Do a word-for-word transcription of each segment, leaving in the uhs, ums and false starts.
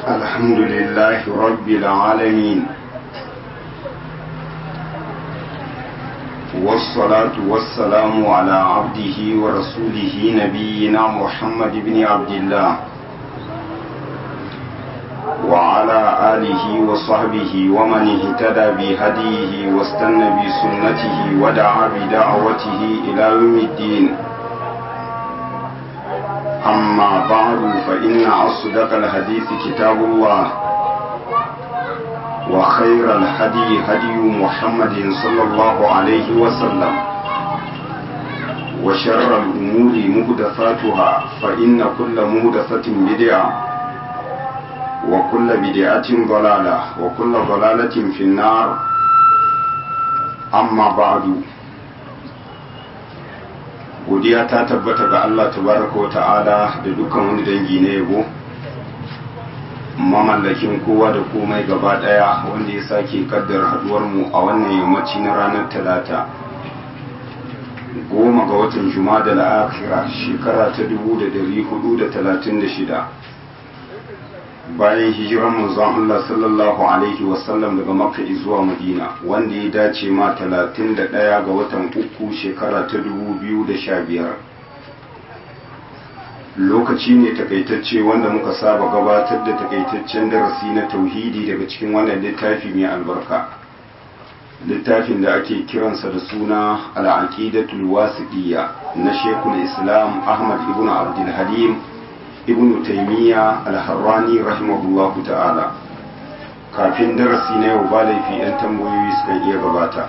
الحمد لله رب العالمين والصلاة والسلام على عبده ورسوله نبينا محمد بن عبد الله وعلى آله وصحبه ومن اهتدى بهديه واستنى بسنته ودعا بدعوته إلى يوم الدين. أما بعد فإن أصدق الحديث كتاب الله وخير الهدي هدي محمد صلى الله عليه وسلم وشر الأمور محدثاتها فإن كل محدثة بدعة وكل بدعة ضلالة وكل ضلالة في النار. أما بعد godiya ta tabbata ga Allah tabaraka wa ta'ala da dukkan wani dangi na yabo, mamallakin kowa da komai gaba daya, wanda ya sake kaddar haduwar mu a wannan yammaci na ranar talata goma ga watan Jumada al-Akhirah shekara ta dubu da dari hudu da talatin da shida bayan hijiran manzon Allah sallallahu alaihi wasallam daga Makka zuwa Madina, wanda ya dace ma talatin da ɗaya ga watan uku shekara ta dubu biyu da sha biyar. Lokaci ne takaitacce wanda muka saba gabatar da takaitaccen darasi na tauhidi daga cikin wannan littafi mai albarka, littafin da ake kiransa da suna al-aqidatul wasiqiyya na Sheikhul Islam Ahmad ibn Abdul Halim ibn Taymiyyah al-Harrani rahimahullahu ta'ala. Kafin darasi na yau ba laifi yan tambayoyi suka iya gabata.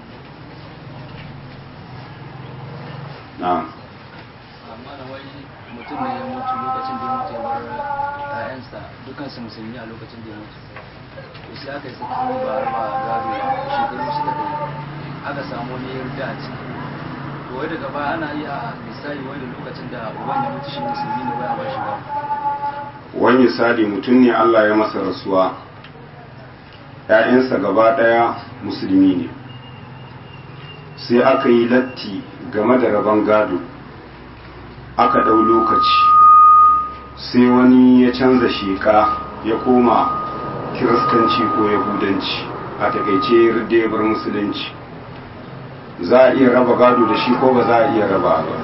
na'am amma da wai mutum ne ya mutu lokacin da ya mutu ya bar ƴaƴansa dukkan su musulmi a lokacin da ya mutu, to sai aka yi saki ba raba gado shekaru shida da aka samu wani yarda a ciki, to wai daga baya ana iya misali wai da lokacin da uban ya mutu shi musulmi ne wai a bashi ba. wani misali mutum ne Allah ya masa rasuwa, ‘ya'yansa gaba ɗaya musulmi ne, sai aka yi latti game da rabon gado, aka ɗau lokaci, sai wani ya canza sheka ya koma kiristanci ko yahudanci, a takaice ya bar musulunci. Za a iya raba gado da shi ko ba za a iya raba ba?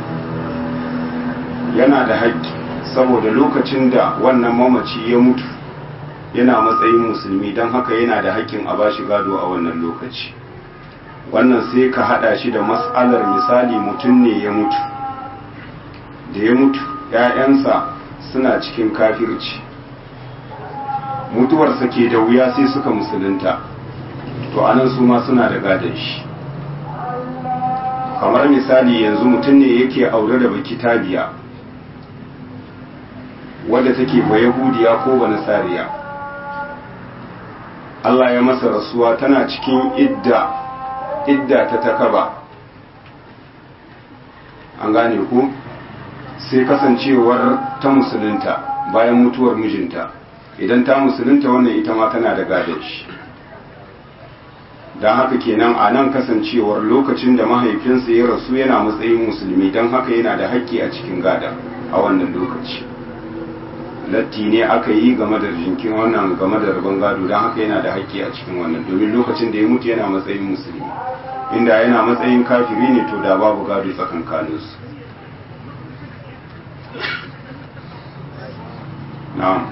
Yana da haƙƙi, saboda lokacin da wannan mamaci ya mutu yana matsayin musulmi, don haka yana da haƙƙin a bashi gado a wannan lokaci. Wannan sai ka haɗa shi da mas'alar misali mutum ne ya mutu, da ya mutu ‘ya'yansa suna cikin kafirci, mutuwarsa ke da wuya sai suka musulunta, to anan su ma suna da gadon shi. Kamar misali yanzu mutum ne yake aure da bakitabiya wadda take ba yahudiya ko ba nasariya, Allah ya masa rasuwa tana cikin idda idda ta takaba, an gane ku, sai kasancewar ta musulunta bayan mutuwar mijinta, idan ta musulunta wannan ita ma tana da gadon shi. don haka kenan a nan kasancewar lokacin da mahaifinsa ya rasu yana matsayin musulmi, don haka yana da haƙƙi a cikin gada a wannan lokaci. Latti ne aka yi game da jinkin wannan game da rabon gado, don haka yana da haƙƙi a cikin wannan, domin lokacin da ya mutu yana matsayin musulmi. Inda yana matsayin kafiri ne to da babu gado tsakankaninsu. na'am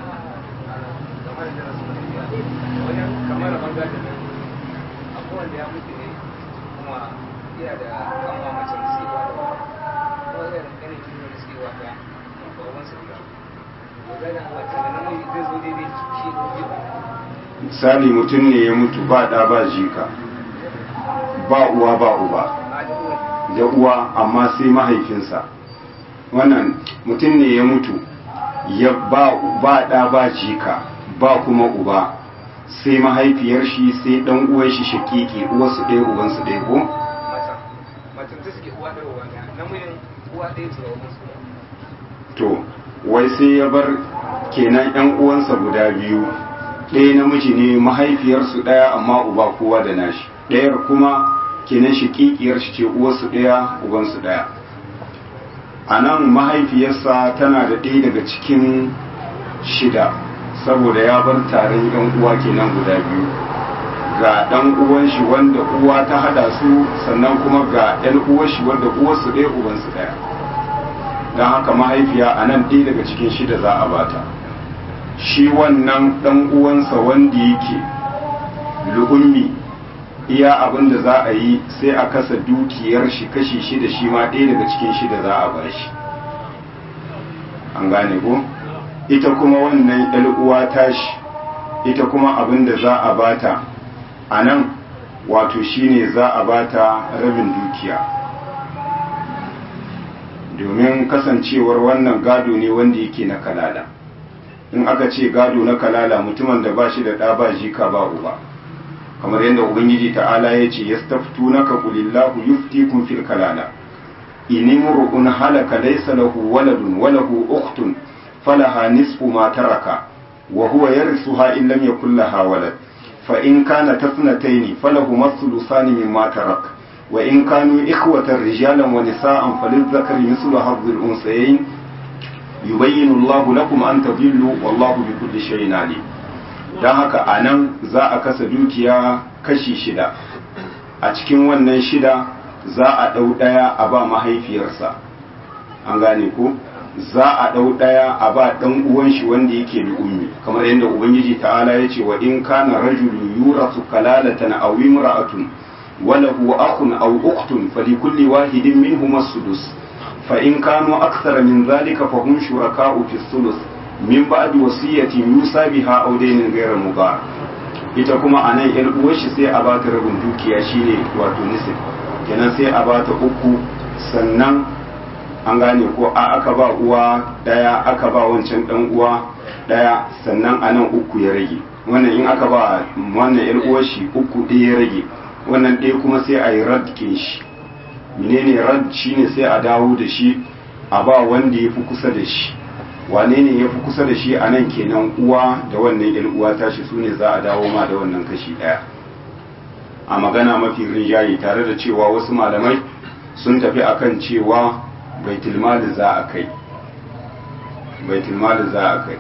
wanda ya mutu ne kuma yana da kanwa mace da suke wa da ko yana da kanin jini da suke wa da baban su da wanda Allah ta nan mai zai zo daidai shi ne ba. Misali mutum ne ya mutu ba da ba jika, ba uwa ba uba, da uwa amma sai mahaifinsa. Wannan mutum ne ya mutu ya ba ba da ba jika ba kuma uba, sai mahaifiyar shi sai dan uwan shi shakiki, uwarsu ɗaya ubansu ɗaya ko? Macen ta suke uwa ɗaya uwa ɗaya, namijin uwa ɗaya su rawa musu. To, wai sai ya bar kenan ƴan uwansa guda biyu, ɗaya namiji ne mahaifiyarsu ɗaya amma uba kowa da nashi, ɗayar kuma kenan shakikiyar shi ce uwarsu ɗaya ubansu ɗaya. A nan mahaifiyarsa tana da ɗaya daga cikin shida saboda ya bar taron yan uwa kenan guda biyu, ga dan uwan shi wanda uwa ta hada su, sannan kuma ga yan uwan shi wanda uwarsu ɗaya ubansu ɗaya. don haka mahaifiya a nan ɗaya daga cikin shida za a bata. Shi wannan ɗan uwansa wanda yake lu'ummi, iya abin da za a yi sai a kasa dukiyar shi kashi shida, shi ma ɗaya daga cikin shida za a ba shi. An gane ko? Ita kuma wannan ƴar uwa tashi, ita kuma abin da za a bata a nan wato shine za a bata rabin dukiya. Domin kasancewar wannan gado ne wanda yake na kalala. In aka ce gado na kalala, mutumin da ba shi da ɗa ba jika ba uba, kamar yadda ubangiji ta'ala ya ce yastaftunaka qulillahu yuftikum fil kalala in imru'un halaka laysa lahu waladun wa lahu ukhtun falaha nisfu ma taraka wa huwa yarithuha in lam yakul laha walad fa in kanat ithnatayn falahuma thuluthani mimma tarak wa in kanu ikhwatan rijalan wa nisaan falizakari mithlu hadhil unsayayn yubayyinu Allahu lakum an tadillu wallahu bikulli shay'in alim. Dan haka anan za a kasa dukiya kashi shida, a cikin wannan shida za a ɗau ɗaya a ba mahaifiyarsa, an gane ko za a ɗau ɗaya a ba ɗan uwan shi wanda yake da ummi, kamar yadda ubangiji ta'ala ya ce wa in kana rajulun yurasu kalalatan aw imra'atun wa lahu akhun aw ukhtun falikulli wahidin minhum as-sudus fa in kanu akthara min dhalika fa hum shuraka'u fi as-sulus min ba'di wasiyatin yusa biha aw daynin ghayra mudar. Ita kuma anan yar uwar shi sai a bata rabin dukiya shine wato nisif, kenan sai a bata uku, sannan an gane ko a aka ba uwa daya aka ba wancan dan uwa daya, sannan anan uku ya rage. Wannan in aka ba wannan yar uwar shi uku ɗaya ya rage, wannan ɗaya kuma sai a yi radkin shi. Menene rad? Shine sai a dawo da shi a ba wanda ya fi kusa da shi. Wane ne ya fi kusa da shi a nan? Kenan uwa da wannan yar uwa tashi su ne za a dawo ma da wannan kashi daya, a magana mafi rinjaye, tare da cewa wasu malamai sun tafi akan cewa baitul mali za a kai baitul mali za a kai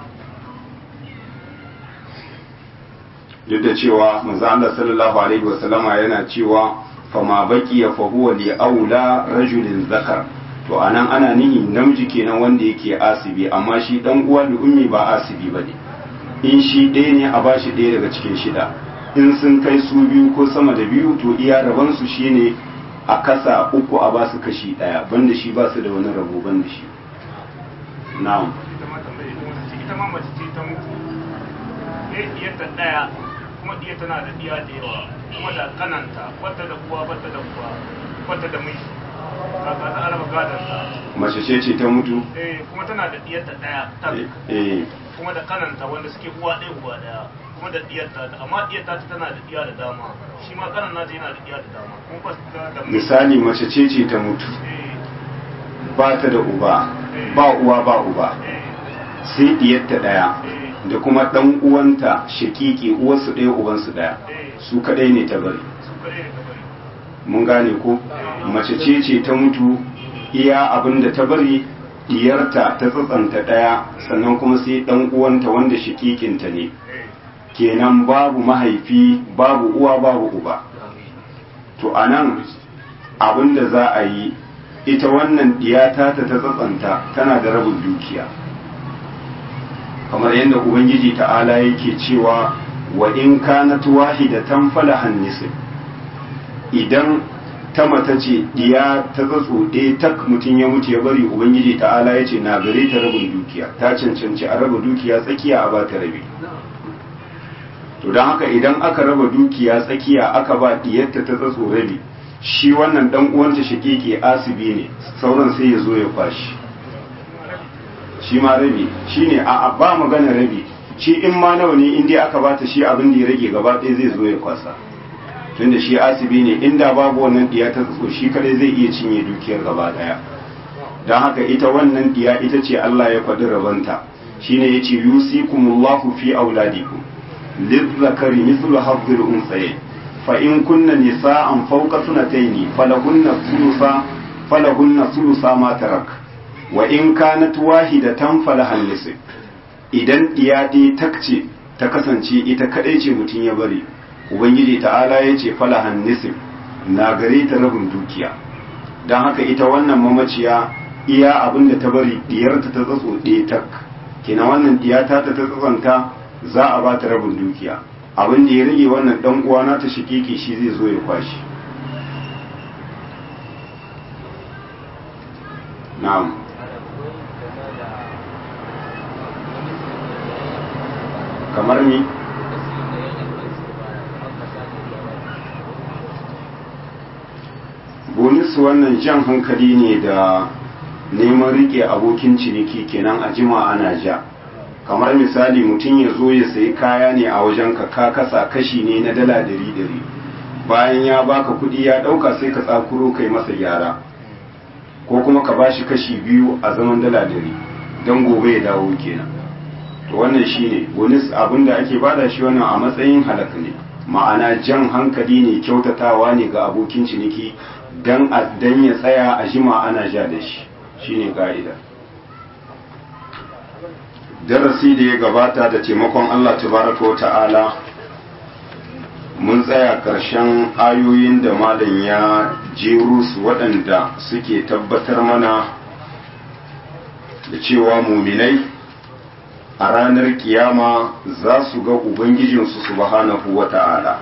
duk da cewa manzo Allah sallallahu alaihi wasallama yana cewa fama baqiya fa huwa li aula rajulin zakar. To anan ana nihi namiji kenan wanda yake asibi, amma shi dan uwa da ummi ba asibi bane. In shi ɗaya ne a bashi ɗaya daga cikin shida, in sun kai su biyu ko sama da biyu to iya raban su shine a kasa uku a basu kashi ɗaya, banda shi ba su da wani rabo banda shi. Na'am. Ita ma mace ce ta mutu, eh diyarta ɗaya, kuma diya tana da diya da yawa, kuma da kananta, wata da uwa, wata da uwa, wata da miji. Mace ce ce ta mutu? Eh, kuma tana da diyarta daya ta eh kuma da kananta wanda suke uwa ɗaya uwa ɗaya, kuma da diyarta, amma diyarta tana da diya da dama, shi ma kanan nata yana da diya da dama, kuma ba ta da. Misali mace ce ce ta mutu, ba ta da uba, ba uwa ba uba, sai diyarta daya da kuma dan uwanta shakiki, uwarsu ɗaya ubansu ɗaya, su kadai ne ta bari. Mun gane ko? Mace ce ce ta mutu, iya abin da ta bari diyarta ta tsatsanta ɗaya, sannan kuma sai ɗan uwanta wanda shikikinta ne, kenan babu mahaifi, babu uwa, babu uba. To anan abin da za a yi, ita wannan diyata ta ta tsatsanta tana da rabin dukiya, kamar yadda ubangiji ta'ala yake cewa wa in kanat wahidatan falahan nisf. Idan ta mata ce diya ta tsatso ɗaya tak mutum ya mutu ya bari, ubangiji ta'ala ya ce na gare ta rabin dukiya, ta cancanci a raba dukiya tsakiya a ba ta rabi. To don haka idan aka raba dukiya tsakiya aka ba diyarta ta tsatso rabi, shi wannan dan uwanta shakeke asibi ne, sauran sai ya zo ya kwashi shi ma rabi. Shine a ba magana rabi, shi in ma nawa ne in dai aka bata shi abin da ya rage gaba ɗaya zai zo ya kwasa, tunda shi asibi ne, inda babu wannan diya ta tsotso shi kadai zai iya cinye dukiyar gaba daya. Don haka ita wannan diya ita ce Allah ya faɗi rabanta, shine yace yusikumullahu fi auladikum lizzakari mithlu hadhil unsayayn fa in kunna nisa'an fawqa sunatayn falahunna thulutha falahunna thulutha ma tarak wa in kanat wahidatan falahan nisf. idan ɗiyaɗe takce ta kasance ita kaɗai ce mutum ya bari ubangiji ta'ala ya ce falahan nisif na gare ta rabin dukiya don haka ita wannan mamaciya iya abin da ta bari ɗiyarta ta tsatso ɗaya tak kina wannan ɗiyata ta ta tsatsanta za a ba ta rabin dukiya abin da ya rage wannan ɗan uwana ta shikiki shi zai zo ya kwashi na'am kamar ni bonus wannan jan hankali ne da neman rike abokin ciniki kenan a jima ana ja kamar misali mutum ya zo ya sayi kaya ne a wajen ka ka kasa kashi ne na dala dari dari bayan ya baka kuɗi ya ɗauka sai ka tsakuro kai masa gyara ko kuma ka bashi kashi biyu a zaman dala dari don gobe ya dawo kenan to wannan shine bonus abinda ake bada shi wannan a matsayin halak ne ma'ana jan hankali ne kyautatawa ne ga abokin ciniki dan dan ya tsaya a jima ana ja da shi shine ka'ida darasi da ya gabata da taimakon Allah tabaraka wa ta'ala mun tsaya ƙarshen ayoyin da malam ya jeru su waɗanda suke tabbatar mana da cewa muminai a ranar kiyama za su ga ubangijinsu subhanahu wa ta'ala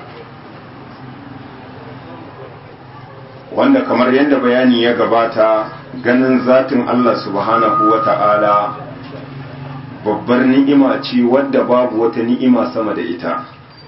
wanda kamar yadda bayani ya gabata ganin zatin Allah subhanahu wa ta'ala babbar ni'ima ce wadda babu wata ni'ima sama da ita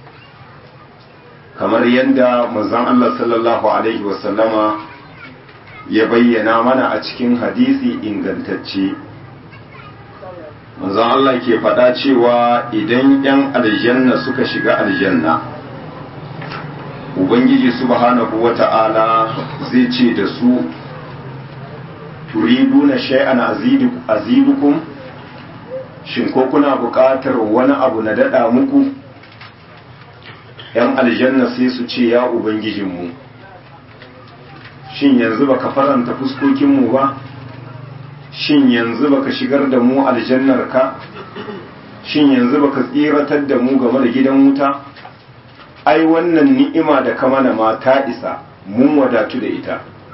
kamar yadda manzon Allah sallallahu alaihi wasallama ya bayyana mana a cikin hadisi ingantacce manzon Allah ke faɗa cewa idan 'yan aljanna suka shiga aljanna ubangiji subhanahu wata'ala zai ce da su turiduna shay'an azidukum shin ko kuna buƙatar wani abu na dada muku yan aljanna sai su ce ya ubangijinmu shin yanzu baka faranta fuskokinmu ba shin yanzu baka shigar da mu aljannarka shin yanzu baka tsiratar da mu game da gidan wuta ai wannan ni'ima da ka mana ma ta isa mun wadatu da ita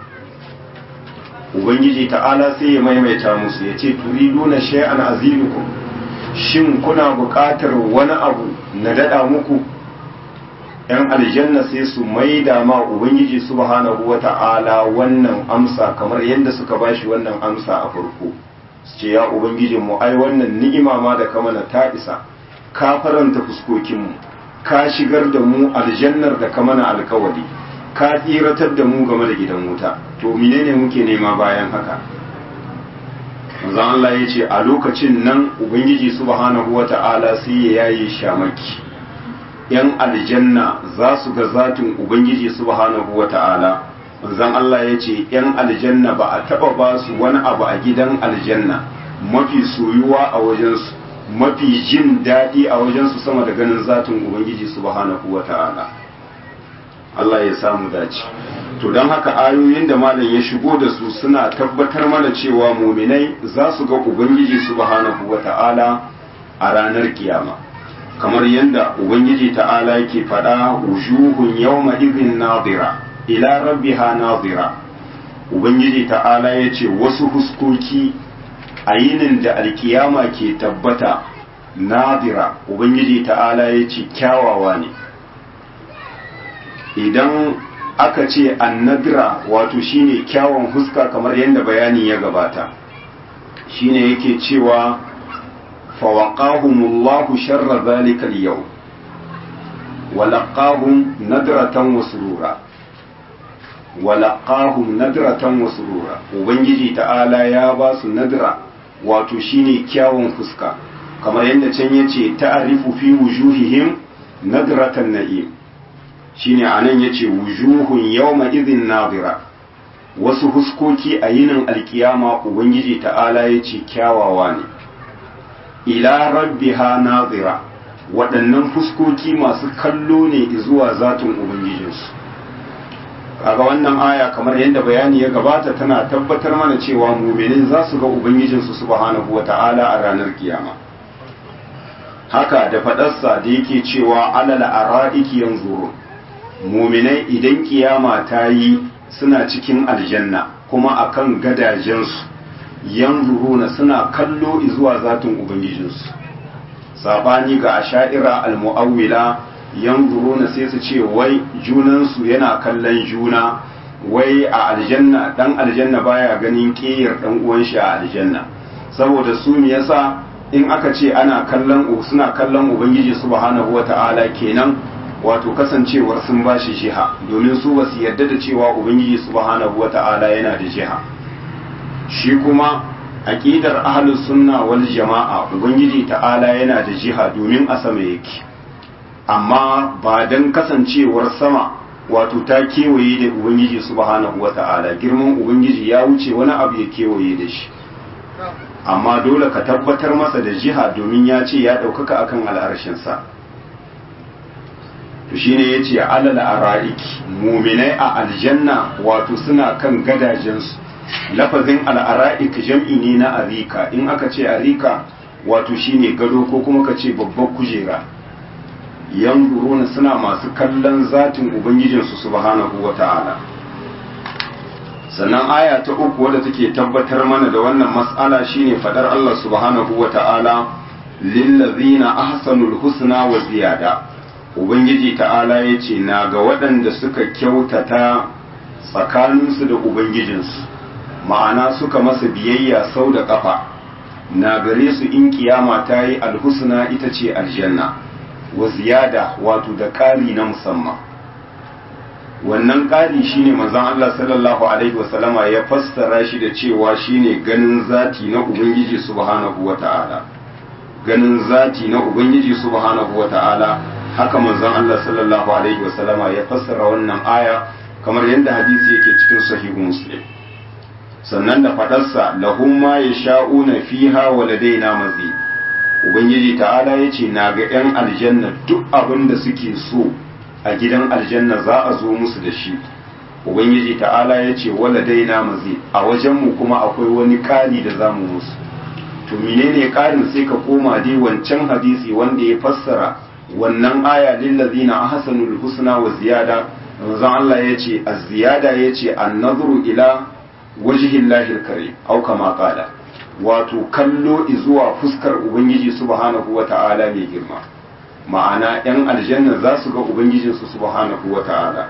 ubangiji ta'ala sai ya maimaita musu ya ce turiduna shay'an azidukum shin kuna buƙatar wani abu na dada muku yan aljanna sai su maida ma ubangiji subhanahu wata'ala wannan amsa kamar yadda suka bashi wannan amsa a farko su ce ya ubangijin mu ai wannan ni'ima ma da ka mana ta isa ka faranta fuskokinmu ka shigar da mu aljannar da ka mana alkawari ka tsiratar da mu game da gidan wuta to menene muke nema bayan haka manzon Allah ya ce a lokacin nan ubangiji subhanahu wata'ala sai ya yayi shamaki yan aljanna za su ga zatin ubangiji subhanahu wata'ala manzon Allah ya ce yan aljanna ba a taba ba su wani abu a gidan aljanna mafi soyuwa a wajensu mafi jin daɗi a wajensu sama da ganin zatin ubangiji subhanahu wata'ala Allah ya samu dace to don haka ayoyin da malam ya shigo da su suna tabbatar mana cewa muminai za su ga ubangiji subhanahu wata'ala a ranar kiyama kamar yadda ubangiji ta'ala yake faɗa wujuhun yawma idhin nadira ila rabbiha nadira ubangiji ta'ala ya ce wasu huskoki a yinin da alkiyama ke tabbata nadira ubangiji ta'ala ya ce kyawawa ne idan aka ce annadira wato shine kyawun huska kamar yadda bayani ya gabata shine yake cewa fawaqahumullahu sharra zalika al-yawm walaqahum nadratan wa surura walaqahum nadratan wa surura ubangiji ta'ala ya ba su nadra wato shine kyawun fuska kamar yadda can yace ta'rifu fi wujuhihim nadratan na'im shine anan yace wujuhun yawma idhin nadira wasu huskoki a yinin alkiyama ubangiji ta'ala yace kyawawa ne ila rabbiha nadira waɗannan fuskoki masu kallo ne zuwa zatin ubangijinsu kaga wannan aya kamar yadda bayani ya gabata tana tabbatar mana cewa mu'minin za su ga ubangijinsu subhanahu wata'ala a ranar kiyama haka da faɗarsa da yake cewa alal ara'iki yanzuru, muminai idan kiyama ta yi suna cikin aljanna kuma akan gadajensu yanzuruna suna kallo zuwa zatin ubangijinsu. Sabani ga asha'ira almu'awwila, yanzuruna sai su ce wai junansu yana kallon juna, wai a aljanna dan aljanna baya ganin ƙiyar dan uwan shi a aljanna, saboda su me yasa in aka ce ana kallon suna kallon ubangiji subhanahu wata'ala kenan wato kasancewar sun bashi jiha, domin su basu yarda da cewa ubangiji subhanahu wata'ala yana da jiha. Shi kuma aqidar ahlus sunna wal jama'a ubangiji ta'ala yana da jiha domin a sama yake, amma ba dan kasancewar sama wato ta kewaye da ubangiji subhanahu wata'ala, girman ubangiji ya wuce wani abu ya kewaye da shi, amma dole ka tabbatar masa da jiha domin ya ce ya ɗaukaka akan al'arshinsa. to shine ya ce alal ara'iki, muminai a aljanna wato suna kan gadajensu. Lafazin al'ara'ik jam'i ne na arika, in aka ce arika wato shine gado ko kuma ka ce babbar kujera. Yanzuruna suna masu kallon zatin ubangijinsu subhanahu wata'ala. Sannan aya ta uku wadda take tabbatar mana da wannan mas'ala shine fadar Allah subhanahu wata'ala lillazina ahsanul husna wa ziyada. Ubangiji ta'ala yace na ga waɗanda suka kyautata tsakaninsu da ubangijinsu, ma'ana suka masa biyayya sau da ƙafa, na gare su in kiyama ta yi alhusna ita ce aljanna, wa ziyada wato da ƙari na musamman. Wannan ƙari shine manzon Allah sallallahu alaihi wasallama ya fassara shi da cewa shine ganin zati na ubangiji subhanahu wata'ala. Ganin zati na ubangiji subhanahu wata'ala, haka manzon Allah sallallahu alaihi wasallama ya fassara wannan aya kamar yadda hadisi yake cikin sahihu Muslim. Sannan da fadarsa lahum ma yasha'una fiha wa ladaina mazid. Ubangiji ta'ala yace na ga 'yan aljanna duk abin da suke so a gidan aljanna za a zo musu da shi. Ubangiji ta'ala yace wa ladaina mazid, a wajenmu kuma akwai wani ƙari da zamu musu. To menene ƙarin? Sai ka koma dai wancan hadisi wanda ya fassara wannan aya lillazina ahsanul husna wa ziyada. Manzon Allah yace az-ziyada yace an-nazru ila wajhillahi al-karim au kama qala, wato kallo zuwa fuskar ubangiji subhanahu wata'ala mai girma. Ma'ana yan aljanna za su ga ubangijinsu subhanahu wata'ala.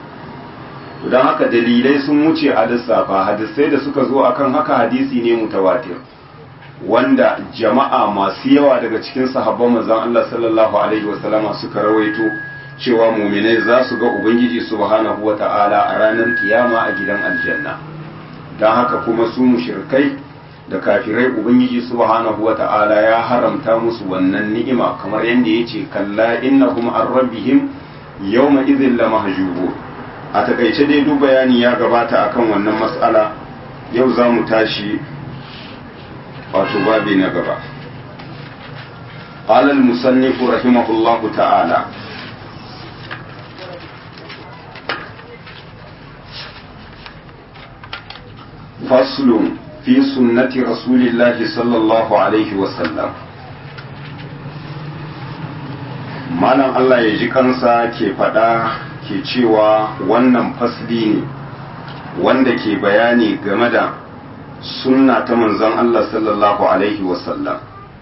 Don haka dalilai sun wuce a lissafa, hadisai da suka zo akan haka hadisi ne mutawatir, wanda jama'a masu yawa daga cikin sahabban manzon Allah sallallahu alaihi wasallama suka rawaito cewa mu'minai za su ga ubangiji subhanahu wata'ala a ranar kiyama a gidan aljanna. Don haka kuma su mushrikai da kafirai ubangiji subhanahu wata'ala ya haramta musu wannan ni'ima, kamar yadda yace kalla innahum an rabbihim yawma idhil lamahjubun. A takaice dai duk bayani ya gabata akan wannan mas'ala. Yau za mu tashi wato babi na gaba. قال المصنف رحمه الله تعالى فصل في سنة رسول الله صلى الله عليه وسلم. malam Allah ya ji kansa ke faɗa ke cewa wannan fasli ne wanda ke bayani game da sunna ta manzon Allah sallallahu alaihi wasallam.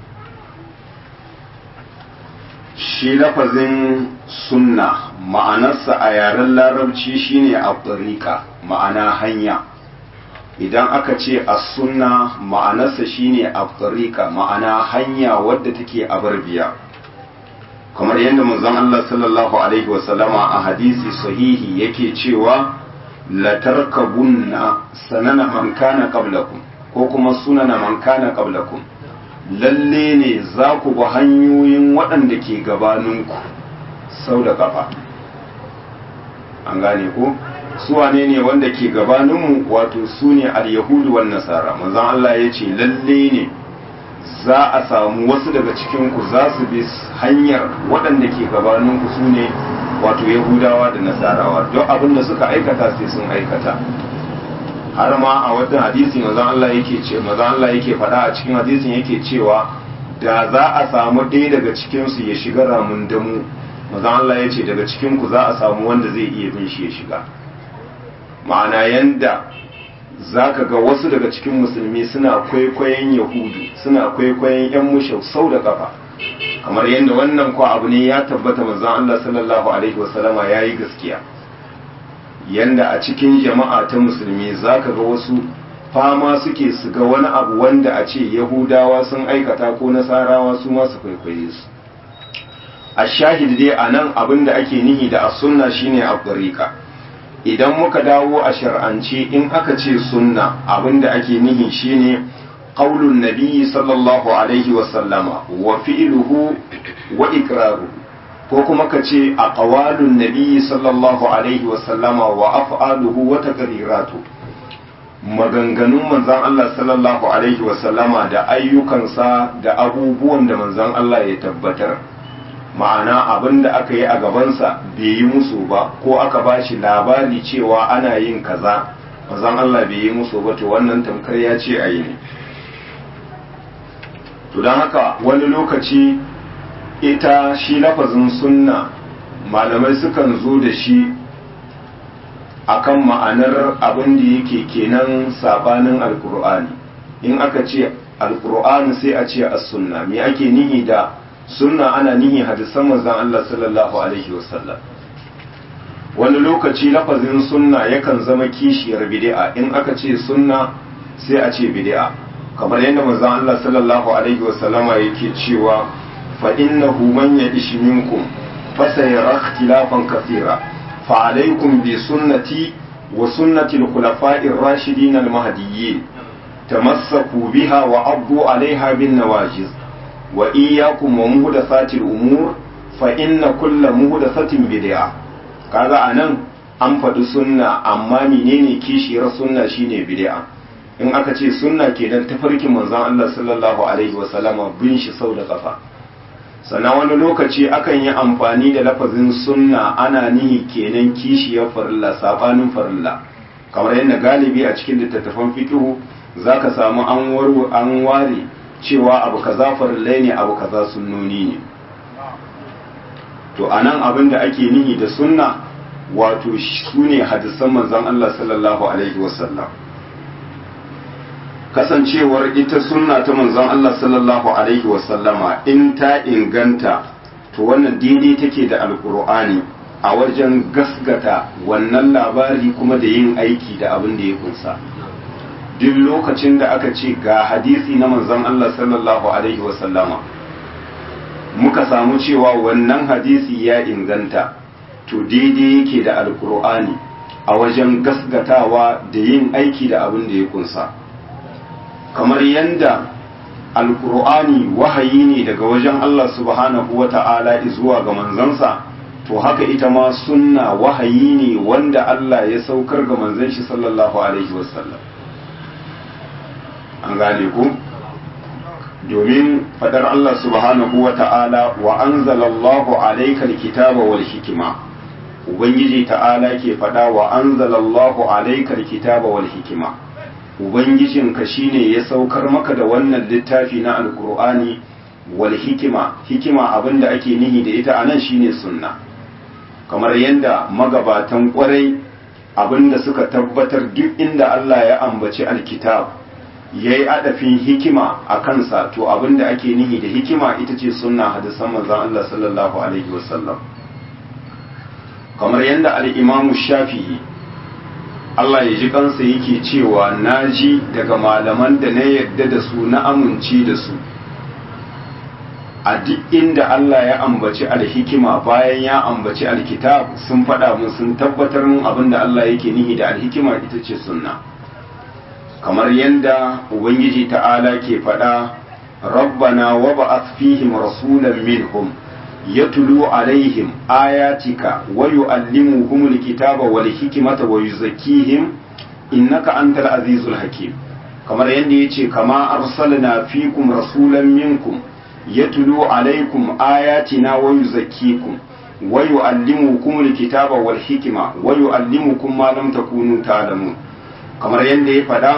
Shi lafazin sunna ma'anarsa a yaren larabci shine a tariqa, ma'ana hanya. Idan aka ce a sunna ma'anarsa shine a tariqa, ma'ana hanya wadda take a barbiya. Kamar yadda manzon Allah sallallahu alaihi wasallama a hadisi sahihi yake cewa la tarkabunna sanana man kana qablakum, ko kuma sunana man kana qablakum, lalle ne za ku bi hanyoyin waɗanda ke gabaninku sau da kafa. An gane ko su wane ne wanda ke gabaninmu? Wato su ne al-yahudu wan nasara. Manzon Allah ya ce lalle ne za a samu wasu daga cikinku za su bi hanyar waɗanda ke gabaninku, su ne wato yahudawa da nasarawa. Duk abin da suka aikata sai sun aikata. Har ma a wata hadisi manzon Allah yake ce manzon Allah yake faɗa a cikin hadisin yake cewa da za a samu ɗaya daga cikinsu ya shiga ramin damu manzon Allah ya ce daga cikinku za a samu wanda zai iya bin shi ya shiga. Ma'ana yanda za ka ga wasu daga cikin musulmi suna kwaikwayon yahudu suna kwaikwayon yan mushau sau da kafa, kamar yadda wannan kwa abu ne ya tabbata manzon Allah sallallahu alaihi wasallama ya yi gaskiya. Yanda a cikin jama'a ta musulmi za ka ga wasu fama suke su ga wani abu wanda a ce yahudawa sun aikata ko nasarawa su masu kwaikwaye su. A shahid dai a nan abin da ake nihi da a sunna shine a ɗariƙa. Idan muka dawo a shar'ance in aka ce sunna abin da ake nihi shine qaulun nabiyyi sallallahu alaihi wa sallama wa fi'luhu wa iqraruhu, ko kuma ka ce aqwalun nabiyyi sallallahu alaihi wa sallama wa af'aluhu wa taqriratu, maganganun manzon Allah sallallahu alaihi wa sallama da ayyukansa da abubuwan da manzon Allah ya tabbatar. Ma'ana abin da aka yi a gabansa bai yi musu ba, ko aka ba shi labari cewa ana yin kaza manzon Allah bai yi musu ba, to wannan tamkar ya ce a yi ne. To don haka wani lokaci ita shi lafazin sunna malamai sukan zo da shi akan ma'anar abin da yake kenan sabanin alkur'ani. In aka ce alkur'ani sai a ce as-sunna. Me ake nihi da sunna? Ana nihi hadisan manzon Allah sallallahu alaihi wasallam. Wani lokaci lafazin sunna yakan zama kishiyar bid'a. In aka ce sunna sai a ce bid'a, kamar yadda manzon Allah sallallahu alaihi wasallama yake cewa fa innahu man ya'ish minkum fa sayara ikhtilafan kathira fa alaykum bi sunnati wa sunnati al-khulafa'i ar-rashidin al-mahdiyyin tamassaku biha wa addu 'alayha bin nawajiz wa iyyakum wa muhdathatil umur fa inna kulla muhdathatin bid'ah. Kaga anan an faɗi sunna, amma menene kishiyar sunna shine bid'a. In aka ce sunna kenan tafarkin manzon Allah sallallahu alaihi wa sallama bin shi sau da kafa. Sannan wani lokaci akan yi amfani da lafazin sunna ana nihi kenan kishiyar farilla, sabanin farilla, kamar yadda galibi a cikin littattafan fiqh zaka samu an waru an ware cewa abu kaza farillai ne, abu kaza sunnoni ne. To anan abin da ake nihi da sunna wato su ne hadisan manzon Allah sallallahu alaihi wasallam. Kasancewar ita sunna ta manzon Allah sallallahu alaihi wasallama in ta inganta, to wannan daidai take da alkur'ani a wajen gasgata wannan labari kuma da yin aiki da abin da ya kunsa. Duk lokacin da aka ce ga hadisi na manzon Allah sallallahu alaihi wasallama muka samu cewa wannan hadisi ya inganta, to daidai yake da alkur'ani a wajen gasgatawa da yin aiki da abin da ya kunsa. Kamar yanda alkur'ani wahayi ne daga wajen Allah subhanahu wa ta'ala zuwa ga manzansa, to haka ita ma sunna wahayi ne wanda Allah ya saukar ga manzon shi sallallahu alaihi wasallam. An gane ku? Domin fadar Allah subhanahu wa ta'ala wa anzalallahu alayka alkitaba wal hikma, ubangiji ta'ala ke fada wa anzalallahu alayka alkitaba wal hikma, ubangijinka shine ya saukar maka da wannan littafi na alqur'ani wal hikima. Hikima abinda ake nihi da ita anan shine sunna, kamar yadda magabatan kwarai abinda suka tabbatar duk inda Allah ya ambaci alkitab ya yi adafin hikima a kansa, to abinda ake nihi da hikima ita ce sunna, hadisan manzon Allah sallallahu alaihi wasallam. Kamar yadda al-Imam Shafi'i Allah ya ji kansa yake cewa naji daga malaman da na yadda da su na amince da su, a duk inda Allah ya ambaci al-hikima bayan ya ambaci al-kitab sun faɗa mun sun tabbatar mun abinda Allah yake nihi da al-hikima ita ce sunna. Kamar yadda ubangiji ta'ala ke faɗa rabbana wa ba'ath fihim rasulan minhum yatlu alaihim ayatika wa yu'allimuhumul kitaba wal hikmata wa yuzakkihim innaka antal azizul hakim. Kamar yadda yace kama arsalna fikum rasulan minkum yatlu alaikum ayatina wa yuzakkikum wa yu'allimukumul kitaba wal hikma wa yu'allimukum ma lam takunu ta'lamun. Kamar yadda ya faɗa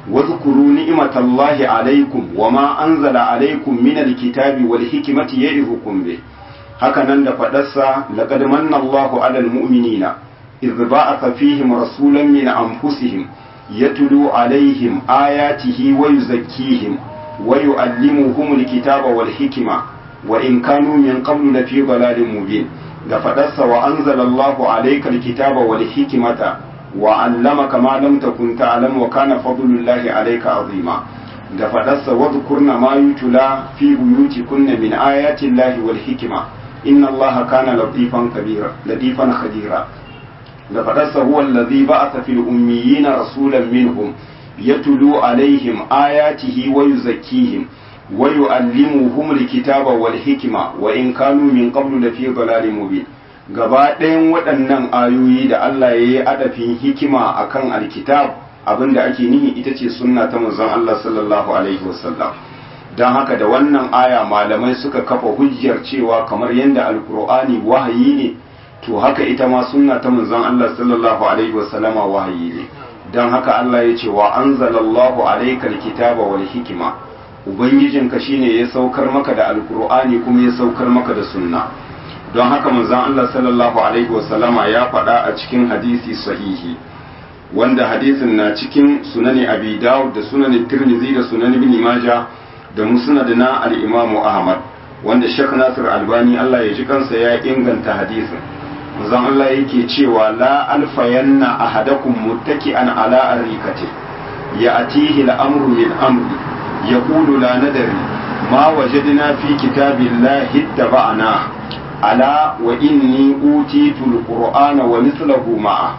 واذكروا نعمة الله عليكم وما أنزل عليكم من الكتاب والحكمة يعظكم به هكذا فدسا لقد من الله على المؤمنين إذ بعث فيهم رسولا من أنفسهم يتلو عليهم آياته ويزكيهم ويعلمهم الكتاب والحكمة وإن كانوا من قبل لفي ضلال مبين فدسا وأنزل الله عليك الكتاب والحكمة وعلمك ما لم تكن تعلم وكان فضل الله عليك عظيما da faɗarsa wadhkurna ma yutula fi buyutikunna min ayati llahi wal hikma inna allaha kana latifan kabira latifan khadira da faɗarsa huwa allazi ba'atha fil ummiyina rasulan minhum yatlu alaihim ayatihi wa yuzakkihim wa yu'allimuhum alkitaba wal hikma wa in kanu min qablu lafi dhalalin mubin gaba ɗayan waɗannan ayoyi da Allah ya yi adafin hikima akan alkitab abinda ake nihi ita ce sunna ta manzon Allah sallallahu alaihi wasallam don haka da wannan aya malamai suka kafa hujjar cewa kamar yadda alkur'ani wahayi ne to haka ita ma sunna ta manzon Allah sallallahu alaihi wasallama wahayi ne don haka Allah ya ce wa anzalallahu alaikal kitaba wal hikima ubangijinka shine ya saukar maka da alkur'ani kuma ya saukar maka da sunna don haka manzon Allah sallallahu alaihi wasallama ya faɗa a cikin hadisi sahihi wanda hadisin na cikin sunani abi dawud da sunanin tirmidhi da sunan ibn majah da musnad na al-imam ahmad wanda Sheikh Nasir Albani Allah ya ji kansa ya inganta hadisin manzon Allah yake cewa la alfayanna ahadakum muttaki'an ala arikati ya'tihi al-amru min amri yaqulu la nadri ma wajadna fi kitabillahi ittaba'na ala wa inni utitu al-qur'ana wa mithluhu ma'a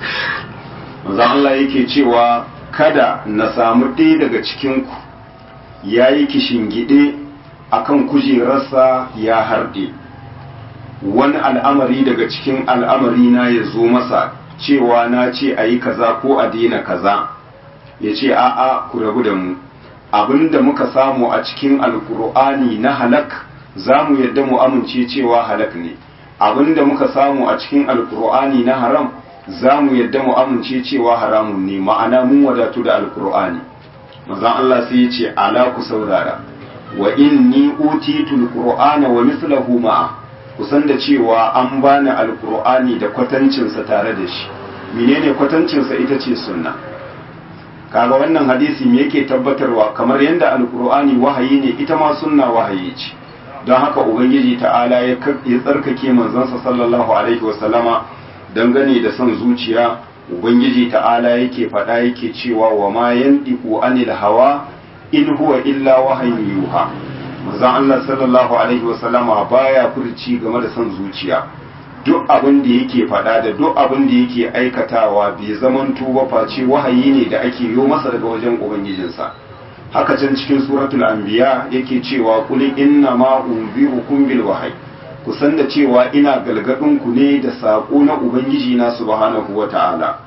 manzon Allah yake cewa kada na samu ɗaya daga cikinku ya yi kishingide a kan kujerarsa ya harɗe wani al'amari daga cikin al'amari na ya zo masa cewa na ce a yi kaza ko a daina kaza ya ce a'a ku rabu da mu abinda muka samu a cikin alkur'ani na halak za mu yadda mu amince cewa halak ne abinda muka samu a cikin alkur'ani na haram za mu yadda mu amince cewa haramun ne ma'ana mun wadatu da alkur'ani manzon Allah sai ya ce ala ku saurara wa inni utitu alqur'ana wa mithluhu ma'a kusan da cewa an bani alkur'ani da kwatancin sa tare da shi menene kwatancin sa ita ce sunna kaga wannan hadisi me yake tabbatarwa kamar yanda alkur'ani wahayi ne ita ma sunna wahayi ce don haka ubangiji ta'ala ya tsarkake manzon sa sallallahu alaihi wasallama dangane da son zuciya ubangiji ta'ala yake faɗa yake cewa wa ma yandiku anil hawa in huwa illa wahayin yuha manzon Allah sallallahu alaihi wasallama baya furci game da son zuciya duk abin da yake faɗa da duk abin da yake aikatawa bai zaman tuba face wahayi ne da ake yo masa daga wajen ubangijinsa haka can cikin suratul anbiya yake cewa qul inna ma unzirukum bil wahyi kusan da cewa ina galgadinku ne da saƙo na Ubangiji na subhanahu wa ta'ala.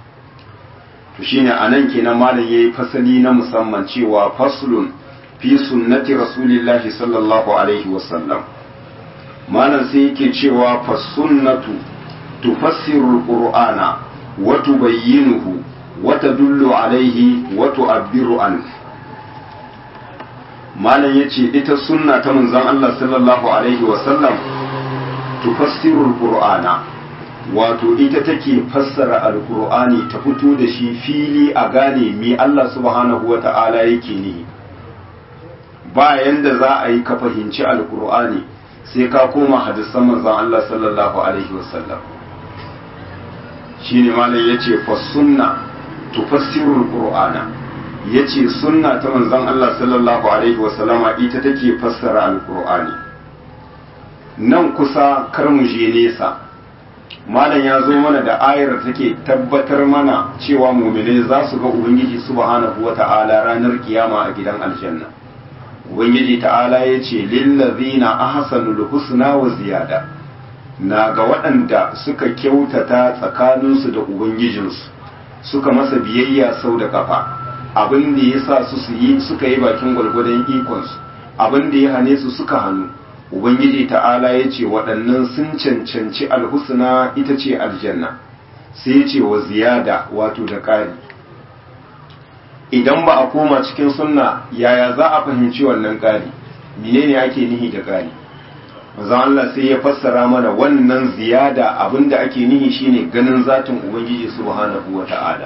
To shi ne a nan kenan malam ya yi fasali na musamman cewa faslun fi sunnati Rasulillahi sallallahu Alaihi wasallam. Malam sai yake cewa fasunnatu tufassirul Qur'ana wa tubayyinuhu wa tadullu alaihi wa tu'abbiru an. malam ya ce ita sunna ta manzon Allah sallallahu alaihi wasallam tufassirul qur'ana wato ita take fassara alqur'ani ta fito da shi fili a gane me Allah subhanahu wata'ala yake nihi ba yanda za a yi ka fahimci alqur'ani sai ka koma hadisan manzon Allah sallallahu alaihi wasallam shine malam yace fa sunna tufassirul qur'ana ya ce sunna ta manzon Allah sallallahu Alaihi wasallama ita take fassara alkur'ani nan kusa kar mu je nesa malam ya zo mana da ayar take tabbatar mana cewa muminai za su ga ubangiji subhanahu wata'ala ranar kiyama a gidan aljanna ubangiji ta'ala ya ce lillazina ahsanul husna wa ziyada na ga waɗanda suka kyautata tsakaninsu da ubangijinsu suka masa biyayya sau da kafa abin da ya sa su su yi suka yi bakin gwalgwadon ikonsu abin da ya hane su suka hannu ubangiji ta'ala ya ce waɗannan sun cancanci alhusna ita ce aljanna sai ya ce wa ziyada wato da ƙari idan ba a koma cikin sunna yaya za a fahimci wannan ƙari menene ake nihi da ƙari manzon Allah sai ya fassara mana wannan ziyada abinda ake nihi shine ganin zatin ubangiji subhanahu wata'ala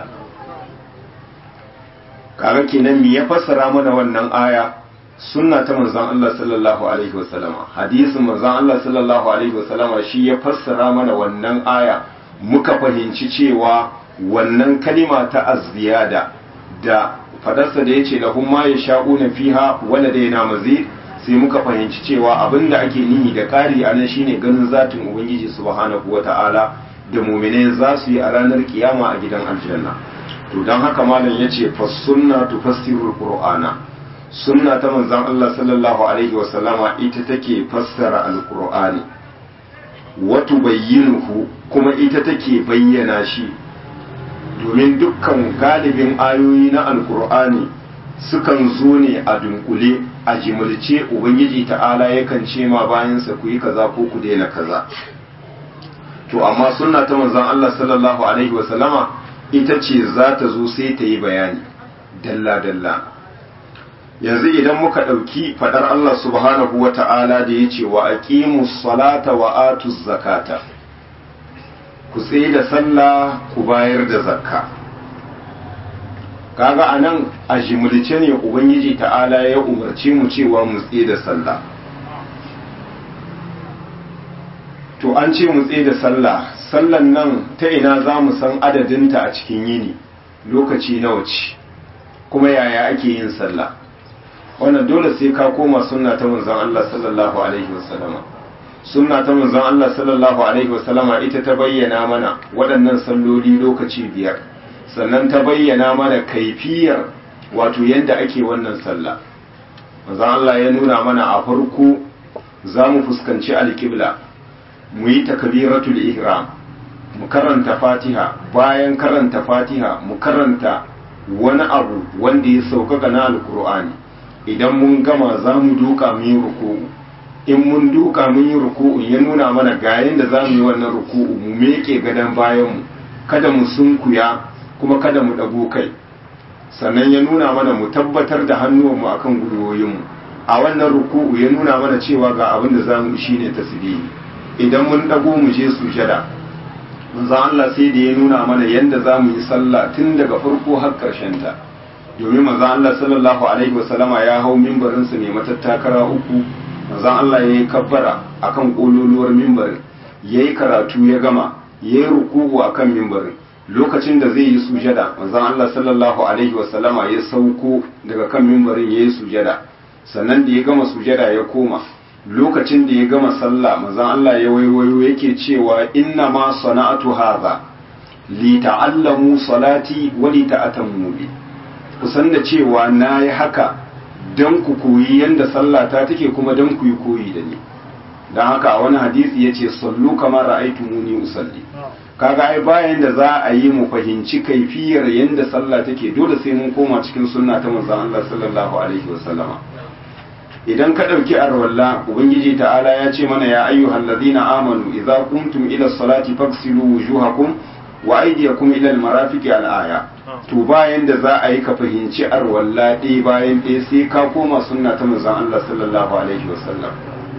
kaga kenan me ya fassara mana wannan aya sunna ta manzon Allah sallallahu alaihi wasallama hadisin manzon Allah sallallahu alaihi wasallama shi ya fassara mana wannan aya muka fahimci cewa wannan kalima ta az-ziyada da fadarsa da yace lahum ma yasha'una fiha wala dayna mazid sai muka fahimci cewa abinda ake nihi da ƙari a nan shine ganin zatin ubangiji subhanahu wata'ala da mu'mine za su yi a ranar kiyama a gidan aljanna to dan haka malam yace fa sunna tufassiru alqur'ana sunna ta manzon Allah sallallahu alaihi wasallama ita take fassara alqur'ani wa tubayyinuhu kuma ita take bayyana shi domin dukkan galibin ayoyi na alqur'ani sukan zo ne a dunkule a jimilce ubangiji ta'ala yakan ce ma bayansa ku yi kaza ko ku daina kaza to amma sunna ta manzon Allah sallallahu alaihi wasallama ita ce za ta zo sai ta yi bayani dalla dalla yanzu idan muka ɗauki faɗar Allah subhanahu wa ta'ala da ya ce wa aqimus salata wa atuz zakata ku tsaye da sallah ku bayar da zakka kaga anan a jimilce ne ubangiji ta'ala ya umarci mu cewa mu tsaye da sallah to an ce mu tsaye da sallah sallan nan ta ina za mu san adadinta a cikin yini lokaci nawa ce kuma yaya ake yin sallah wannan dole sai ka koma sunna ta manzon Allah sallallahu alaihi wasallama sunna ta manzon Allah sallallahu alaihi wasallama ita ta bayyana mana waɗannan salloli lokaci biyar sannan ta bayyana mana kaifiyar wato yadda ake wannan sallah manzon Allah ya nuna mana a farko za mu fuskanci alƙibla mu yi takbiratul ihram mu karanta fatiha bayan karanta fatiha mu karanta wani abu wanda ya sauƙaƙa na alƙur'ani idan mun gama za mu duka mu yi ruku'u in mun duka mun yi ruku'u ya nuna mana ga yadda za mu yi wannan ruku'u mu meke gadon bayan mu kada mu sunkuya kuma kada mu ɗago kai sannan ya nuna mana mu tabbatar da hannuwanmu akan gwiwoyinmu a wannan ruku'u ya nuna mana cewa ga abin da za mu shi ne tasbihi idan mun ɗago mu je sujada manzon Allah sai da ya nuna mana yadda za mu yi sallah tun daga farko har ƙarshen ta domin manzon Allah sallallahu alaihi wasallama ya hau mimbarinsa mai matattakara uku manzon Allah ya yi kabbara akan kololuwar mimbarin ya yi karatu ya gama ya yi ruku'u akan mimbarin lokacin da zai yi sujada manzon Allah sallallahu alaihi wasallama ya sauko daga kan mimbarin ya yi sujada sannan da ya gama sujada ya koma lokacin da ya gama sallah manzon Allah ya waiwayo yake cewa inna ma sana'atu hadha li ta'allamu salati wa li ta'tammu bi kusan da cewa nayi haka dan ku koyi yanda sallata take kuma dan ku yi koyi da ni dan haka a wani hadisi yace sallu kama ra'aytumuni usalli kaga ai bayan da za a yi mu fahimci kaifiyar yanda sallah take dole sai mun koma cikin sunna ta manzon Allah sallallahu alaihi wasallama idan ka ɗauki arwalla ubangiji ta'ala ya ce mana ya ayyuhal ladina amanu idza qumtum ila salati faghsilu wujuhakum wa aydiyakum ila almarafiqi alaya to bayan da za a yi ka fahimci arwalla ɗaya bayan ɗaya sai ka koma sunna ta manzon Allah sallallahu alaihi wasallam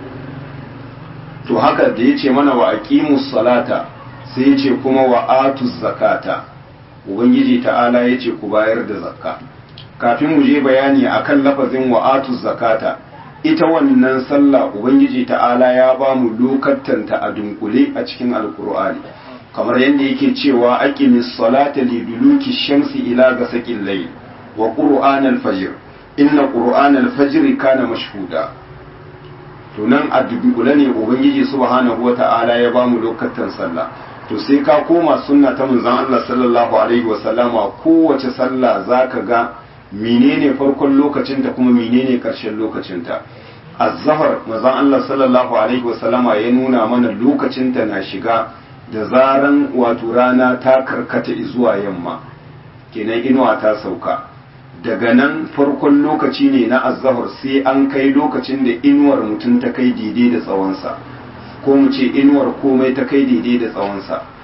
to haka da yace mana wa aqimus salata sai yace kuma wa atuz zakata ubangiji ta'ala yace ku bayar da zakka kafin mu je bayani akan lafazin wa atuz zakata ita wannan sallah ubangiji ta'ala ya ba mu lokatanta a dunkule a cikin alkur'ani kamar yadda yake cewa aqimis salata li duluki shamsi ila gasaqil layl wa qur'anal fajr inna qur'anal fajr kana mashhuda to nan a dunkule ne ubangiji subhanahu wata'ala ya ba mu lokatan sallah to sai ka koma sunna ta manzon Allah sallallahu alaihi wasallama kowace sallah zaka ga menene farkon lokacinta kuma menene karshen lokacinta az-zahar manzon Allah sallallahu alaihi wasallama ya nuna mana lokacinta na shiga da zaran wato rana ta karkata zuwa yamma kenan inuwa ta sauka daga nan farkon lokaci ne na az-zahar sai an kai lokacin da inuwar mutum ta kai daidai da tsawonsa ko mu ce inuwar komai ta kai daidai da tsawonsa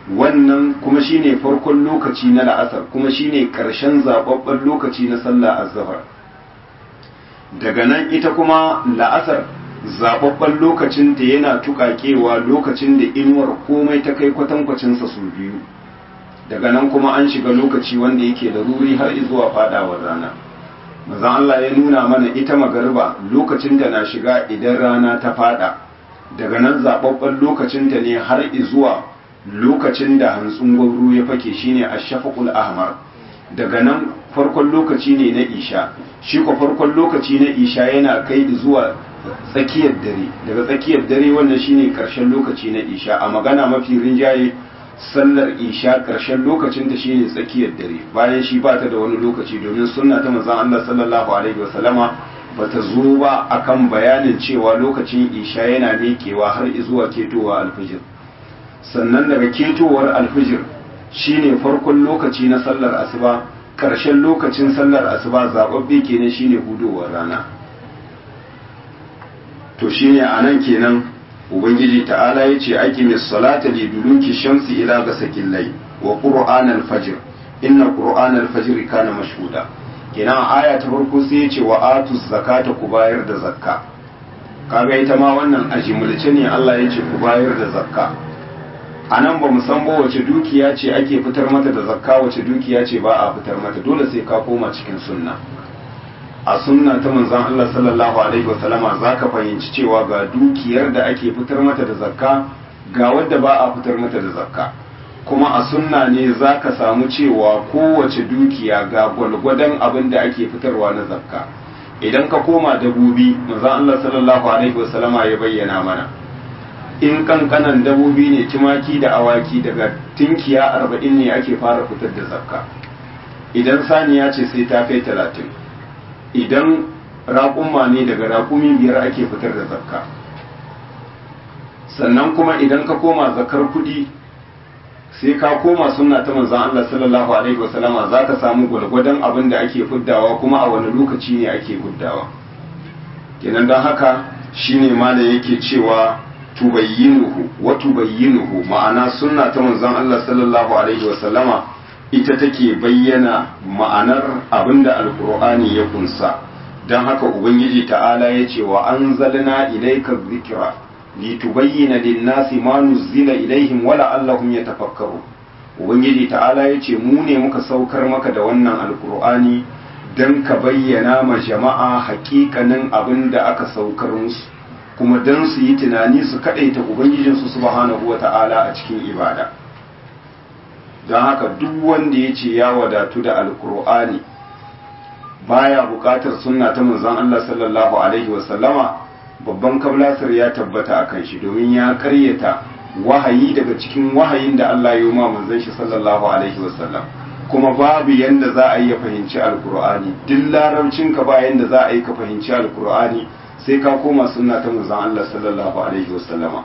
wannan kuma shine farkon lokaci na la'asar kuma shine karshen zababben lokaci na sallah azhar daga nan ita kuma la'asar zababben lokacin ta yana tukakewa lokacin da inuwar komai ta kai kwatankwacinsa su biyu daga nan kuma an shiga lokaci wanda yake da ruri har zuwa fadawar rana manzon Allah ya nuna mana ita magariba lokacin da na shiga idan rana ta fada daga nan zababben lokacin ta ne har zuwa lokacin da hantsin gwauro ya fake shine ash-shafaqul ahmar daga nan farkon lokaci ne na isha shi ko farkon lokaci na isha yana kai zuwa tsakiyar dare daga tsakiyar dare wannan shine karshen lokaci na isha a magana mafi rinjaye sallar isha karshen lokacin ta shine tsakiyar dare bayan shi ba ta da wani lokaci domin sunna ta manzon Allah sallallahu alaihi wasallama bata zo ba akan bayanin cewa lokacin isha yana miƙewa har zuwa ketowa alfijir sannan daga ketowar alfijir shine farkon lokaci na sallar asuba karshen lokacin sallar asuba zababbe kenan shine hudowar rana to shine anan kenan ubangiji ta'ala yace aqimis salata li duluki shamsi ila gasaqil layl wa qur'anal fajr inna qur'anal fajr kana mashhuda kenan aya ta farko sai yace wa atuz zakata ku bayar da zakka kaga ita ma wannan ajimulce ne Allah yace ku bayar da zakka anan ba mu san ba wace dukiya ce ake fitar mata da zakka wace dukiya ce ba a fitar mata dole sai ka koma cikin sunna a sunna ta manzon Allah sallallahu alaihi wasallama zaka fahimci cewa ga dukiyar da ake fitar mata da zakka ga wadda ba a fitar mata da zakka kuma a sunna ne zaka samu cewa kowace dukiya ga gwalgwadon abin da ake fitarwa na zakka idan ka koma dabobi manzon Allah sallallahu alaihi wasallama ya bayyana mana in kankanan dabobi ne tumaki da awaki daga tinkiya arba'in ne ake fara fitar da zakka idan saniya ce sai ta kai talatin idan raƙumma ne daga raƙumi biyar ake fitar da zakka sannan kuma idan ka koma zakar kuɗi sai ka koma sunna ta manzon Allah sallallahu alaihi wasallama za ka samu gwalgwadon abin da ake fiddawa kuma a wani lokaci ne ake fiddawa kenan don haka shine ma da yake cewa tubayyinuhu wa tubayyinuhu ma'ana sunna ta manzon Allah sallallahu alaihi wasallama ita take bayyana ma'anar abinda alkur'ani ya kunsa don haka ubangiji ta'ala ya ce wa anzalna ilayka dhikra litubayyana lin-nasi ma nuzila ilaihim wa la'allahum yatafakkarun ubangiji ta'ala ya ce mu ne muka saukar maka da wannan alkur'ani don ka bayyana ma jama'a hakikanin abinda aka saukar musu kuma don su yi tunani su kadaita ubangijinsu subhanahu wa ta'ala a cikin ibada don haka duk wanda ya ce ya wadatu da alkur'ani baya bukatar sunna ta manzon Allah sallallahu alaihi wasallama babban kablasar ya tabbata a kan shi domin ya karyata wahayi daga cikin wahayin da Allah ya yi ma manzon shi sallallahu alaihi wasallam kuma babu yanda za a yi ya fahimci alkur'ani duk larabcin ka ba yanda za a yi ka fahimci alkur'ani sai ka koma sunna ta manzon Allah sallallahu alaihi wasallama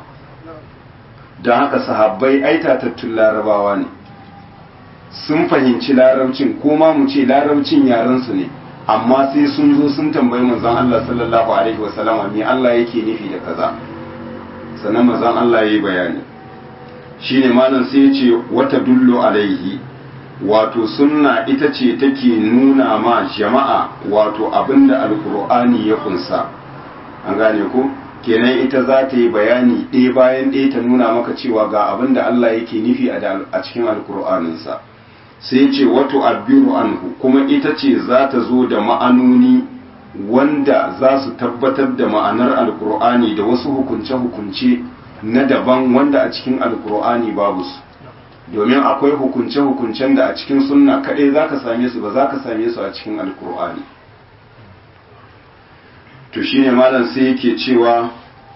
don haka sahabbai aitatattun larabawa ne sun fahimci larabcin ko ma mu ce larabcin yarensu ne amma sai sun zo sun tambayi manzon Allah sallallahu alaihi wasallam me Allah yake nufi da kaza sannan manzon Allah yayi bayani shine malam sai ya ce wata dullu alaihi wato sunna ita ce take nuna ma jama'a wato abinda alqur'ani ya kunsa an gane ko kenan ita za ta yi bayani ɗaya bayan ɗaya ta nuna maka cewa ga abinda Allah yake nufi a cikin alqur'aninsa sai ce wato abiru anhu kuma ita ce za ta zo da ma'anoni wanda za su tabbatar da ma'anar alkur'ani da wasu hukunce-hukunce na daban wanda a cikin alkur'ani babu su domin akwai hukunce-hukuncen da a cikin sunna kaɗai za ka same su ba za ka same su a cikin alkur'ani to shine malam sai yake cewa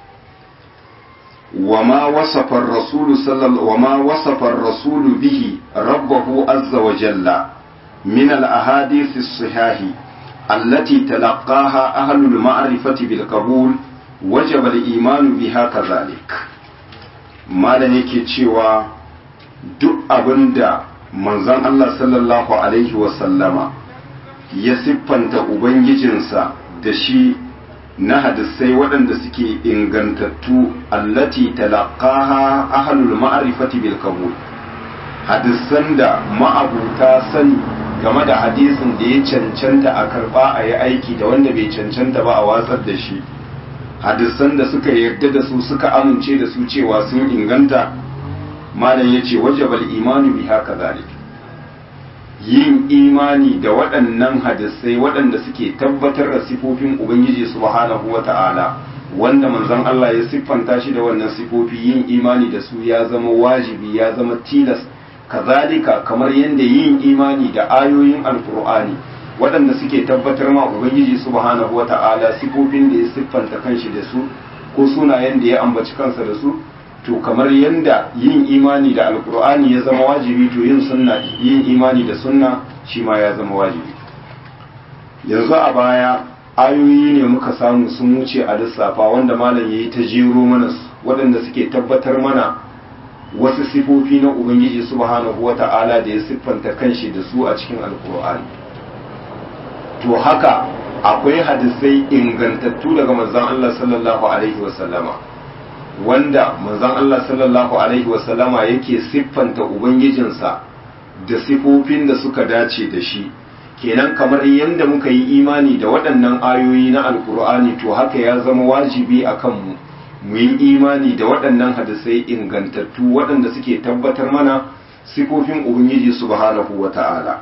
وما وصف الرسول صلى الله وما وصف الرسول به ربه عز وجل من الأحاديث الصحاح التي تلقاها أهل المعرفة بالقبول وجب الإيمان بها كذلك ما لنك تشوى duk abinda manzon Allah sallallahu alaihi wasallama ya siffanta ubangijinsa da shi na hadisai waɗanda suke ingantattu allati talaqaha ahlul ma'rifati bil qabul hadisan da ma'abuta sani game da hadisin da ya cancanta a karba a yi aiki da wanda bai cancanta ba a watsar da shi, hadisan da suka yarda da su suka amince da su cewa sun inganta, malam ya ce wajabal imanu bi haka zalik, yin imani da waɗannan hadisai waɗanda suke tabbatar da sifofin ubangiji subhanahu wata'ala wanda manzon Allah ya siffanta shi da wannan sifofi, yin imani da su ya zama wajibi, ya zama tilas. Kazalika kamar yadda yin imani da ayoyin alkur'ani waɗanda suke tabbatar ma ubangiji subhanahu wata'ala sifofin da ya siffanta kanshi da su ko sunayen da ya ambaci kansa da su, to kamar yadda yin imani da alkur'ani ya zama wajibi, to yin sunna yin imani da sunna shi ma ya zama wajibi. Yanzu a baya ayoyi ne muka samu sun wuce a lissafa wanda malam yayi ta jero mana waɗanda suke tabbatar mana wasu sifofi na ubangiji subhanahu wata'ala da ya siffanta kanshi da su a cikin alkur'ani. To haka akwai hadisai ingantattu daga manzon Allah sallallahu alaihi wasallama wanda manzon Allah sallallahu alaihi wasallama yake siffanta ubangijinsa da sifofin da suka dace da shi. Kenan kamar yadda muka yi imani da waɗannan ayoyi na alkur'ani, to haka ya zama wajibi a kanmu mu yi imani da waɗannan hadisai ingantattu waɗanda suke tabbatar mana sifofin ubangiji subhanahu wata'ala.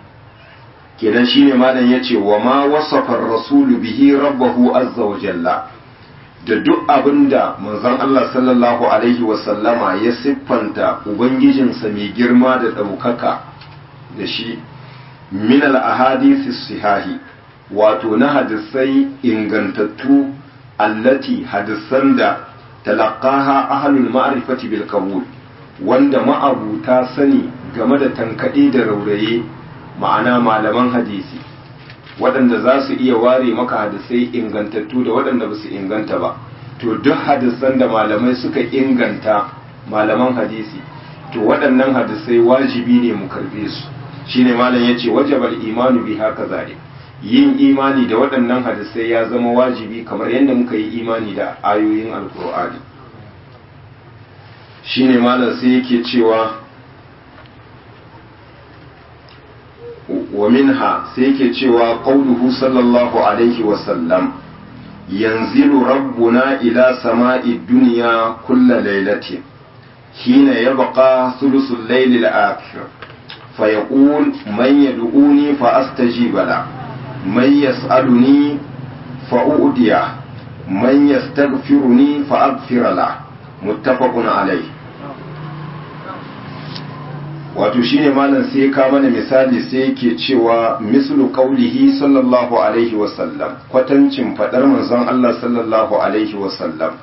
Kenan shine malam yace wa ma wasafa ar-rasulu bihi rabbahu azza wa jalla, da duk abinda manzon Allah sallallahu alaihi wa sallama ya siffanta ubangijinsa mai girma da ɗaukaka da shi min al-ahadith as-sihahi, wato na hadisai ingantattu allati hadisan da talaqaha ahlul ma'rifati bil qabul, wanda ma'abuta sani game da tankade da rauraye, ma'ana malaman hadisi waɗanda za su iya ware maka hadisai ingantattu da waɗanda ba su inganta ba. To duk hadisan da malamai suka inganta, malaman hadisi, to waɗannan hadisai wajibi ne mu karbe su. Shine malam yace wajabal imanu bi haka zalik, yin imani da waɗannan hadisai ya zama wajibi kamar yadda muka yi imani da ayoyin alkur'ani. Shine malam sai yake cewa wa minha, sai yake cewa qauluhu sallallahu alaihi wa sallam yanzilu rabbuna ila sama'i dunya kulla lailatin hina yabqa thuluthul layli al-akhir فيقول من يدعوني فأستجيب له من يسألني فأؤديه من يستغفرني فأغفر له متفق عليه. wato shine malam sai ka mana misali sai yake cewa mislu qaulihi sallallahu alaihi wasallam, kwatancin fadar manzon Allah sallallahu alaihi wasallam,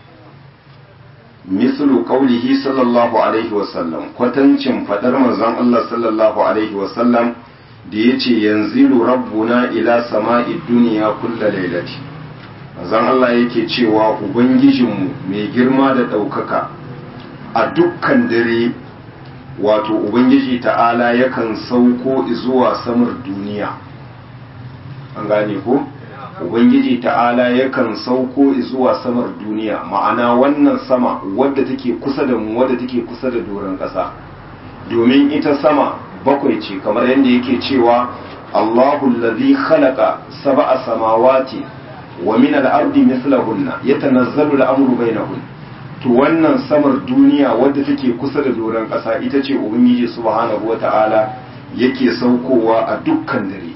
mislu qaulihi sallallahu alaihi wasallam, kwatancin fadar manzon Allah sallallahu alaihi wasallam da yace yanzilu rabbuna ila sama'i dunya kulla lailati. Manzon Allah yake cewa ubangijinmu mai girma da daukaka a dukkan dare, wato ubangiji ta'ala yakan sauko zuwa samar duniya. An gane ko? Ubangiji ta'ala yakan sauko zuwa samar duniya, ma'ana wannan sama wadda take kusa da mu, wadda take kusa da doron ƙasa, domin ita sama bakwai ce, kamar yadda yake cewa Allahu allazi khalaqa sab'a samawati wa min al-ardi mithlahunna yatanazzalu al-amru bainahun. To wannan samar duniya wadda take kusa da doron ƙasa ita ce ubangiji subhanahu wata'ala yake saukowa a dukkan dare.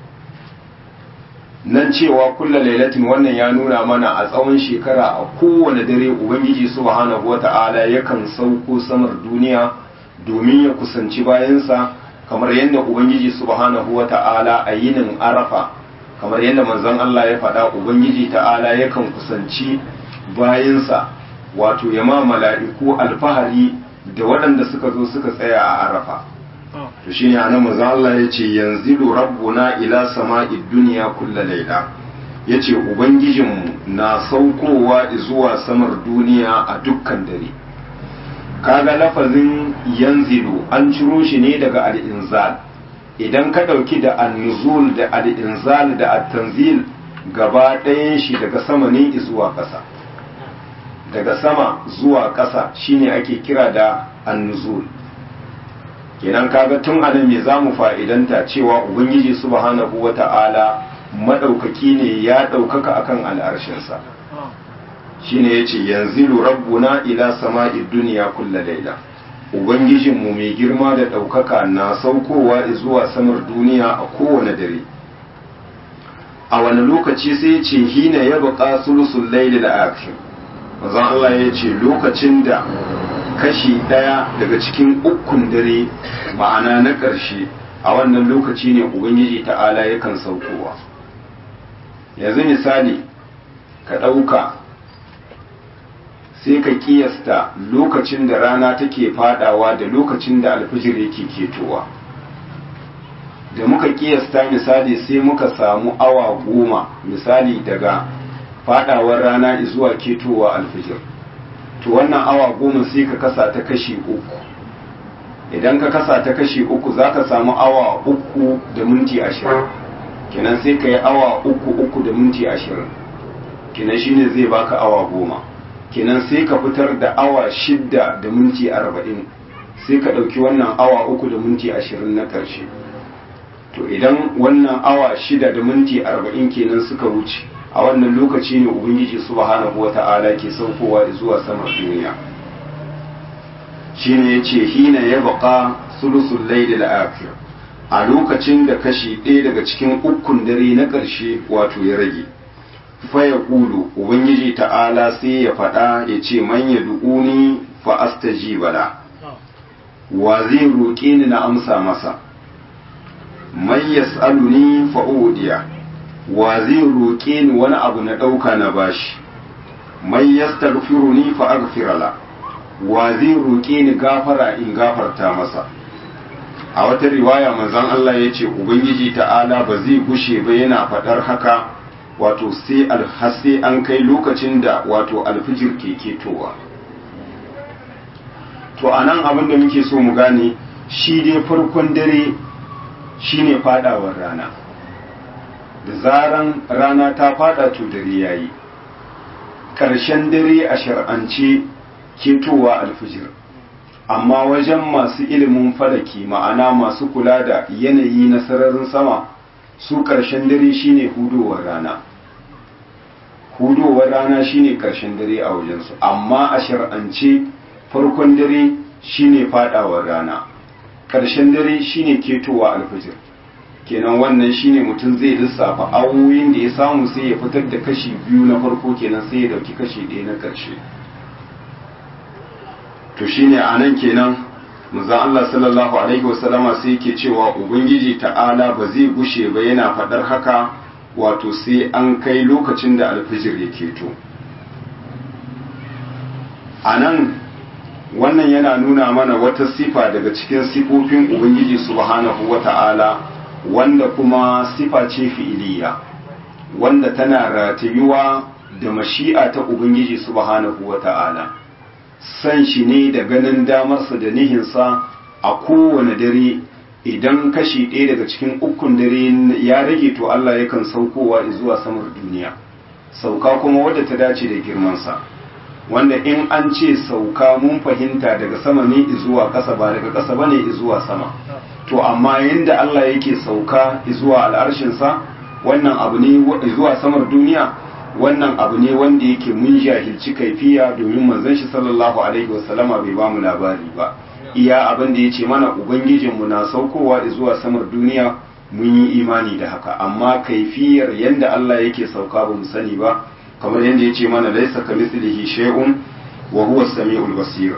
Nan cewa kulla lailatin, wannan ya nuna mana a tsawon shekara a kowane dare ubangiji subhanahu wata'ala yakan sauko samar duniya domin ya kusanci bayansa, kamar yadda ubangiji subhanahu wata'ala a yinin arafa, kamar yadda manzon Allah ya faɗa, ubangiji ta'ala yakan kusanci bayansa, wato ya ma mala'iku alfahari da waɗanda suka zo suka tsaya a arafa. To shine anan manzo Allah yace yanzilu rabbuna ila sama'id dunya kulla layla, yace ubangijinmu na saukowa zuwa samar duniya a dukkan dare. Kaga lafazin yanzilu an ciro shi ne daga al-inzal. Idan ka dauki da an-nuzul da al-inzal da at-tanzil, gaba ɗayan shi daga sama ne zuwa ƙasa. Daga sama zuwa ƙasa shine ake kira da an-nuzul. kenan kaga tun anan me zamu fa'idanta cewa ubangiji subhanahu wata'ala madaukaki ne ya daukaka akan al'arshinsa shine yace yanzilu rabbuna ila sama'id dunya kullu layla ubangijinmu mai girma da daukaka na saukowa zuwa samar duniya a kowane dare a wani lokaci sai yace hina yabqa sulusul layli al-akhir manzon Allah yace lokacin da kashi daya daga cikin ukun dare ma'ana na ƙarshe a wannan lokaci ne ubangiji ta'ala yakan saukowa yanzu misali ka ɗauka sai ka kiyasta lokacin da rana take fadawa da lokacin da alfijir yake ketowa da muka kiyasta misali sai muka samu awa goma misali daga fadawar rana zuwa ketowa alfijir to wannan awa goma sai ka kasa ta kashi uku idan ka kasa ta kashi uku za ka samu awa uku da minti ashirin kenan sai ka yi awa uku uku da minti ashirin kenan shine zai baka awa goma kenan sai ka fitar da awa shidda da minti arba'in sai ka ɗauki wannan awa uku da minti ashirin na ƙarshe to idan wannan awa shida da minti arba'in kenan suka wuce a wannan lokaci ne ubangiji subhanahu wata'ala ke saukowa zuwa samar duniya shine yace hina yabqa sulusul layl al-akhir a lokacin da kashi ɗaya daga cikin ukun dare na ƙarshe wato ya rage fa yaqulu ubangiji ta'ala sai ya faɗa yace man yad'uni fa astajiba la wa zai roƙe ni na amsa masa man yas'aluni fa udiya wa zai roƙe ni wani abu na ɗauka na bashi man yastaghfiruni fa aghfira la wa zai roƙe ni gafara in gafarta masa a wata riwaya manzon Allah ya ce ubangiji ta'ala ba zai gushe ba yana faɗar haka wato sai alhassi an kai lokacin da wato alfijir ke ketowa to anan abin da muke so mu gane shi dai farkon dare shine fadawar rana da zaran rana ta fada to dare yayi ƙarshen dare a shar'ance ketowa alfijir amma wajen masu ilimin falaki ma'ana masu kula da yanayi na sararin sama su ƙarshen dare shine hudowar rana hudowar rana shine ƙarshen dare a wajensu amma a shar'ance farkon dare shine fadawar rana ƙarshen dare shine ketowa alfijir kenan wannan shine mutum zai lissafa awoyin da ya samu sai ya fitar da kashi biyu na farko kenan sai ya dauki kashi ɗaya na ƙarshe to shine anan kenan manzon Allah sallallahu alaihi wasallama sai yake cewa ubangiji ta'ala ba zai gushe ba yana faɗar haka wato sai an kai lokacin da alfijir ya keto anan wannan yana nuna mana wata sifa daga cikin sifofin ubangiji subhanahu wata'ala wanda kuma sifa ce fi'iliya wanda tana ratayuwa da mashi'a ta ubangiji subhanahu wata'ala san shi ne da ganin damarsa da nihinsa a kowane dare idan kashi ɗaya daga cikin ukun dare ya rage to Allah yakan saukowa zuwa samar duniya sauka kuma wadda ta dace da girmansa wanda in an ce sauka mun fahimta daga sama ne zuwa ƙasa ba daga ƙasa ba ne zuwa sama to amma yadda Allah yake sauka zuwa al'arshinsa wannan abu ne zuwa samar duniya wannan abu ne wanda yake mun jahilci kaifiya domin manzon shi sallallahu alaihi wasallama bai ba mu labari ba iya abin da yace mana ubangijinmu na saukowa zuwa samar duniya mun yi imani da haka amma kaifiyar yadda Allah yake sauka ba mu sani ba kamar yadda yace mana laisa kamithlihi shay'un wa huwa as-sami'ul basir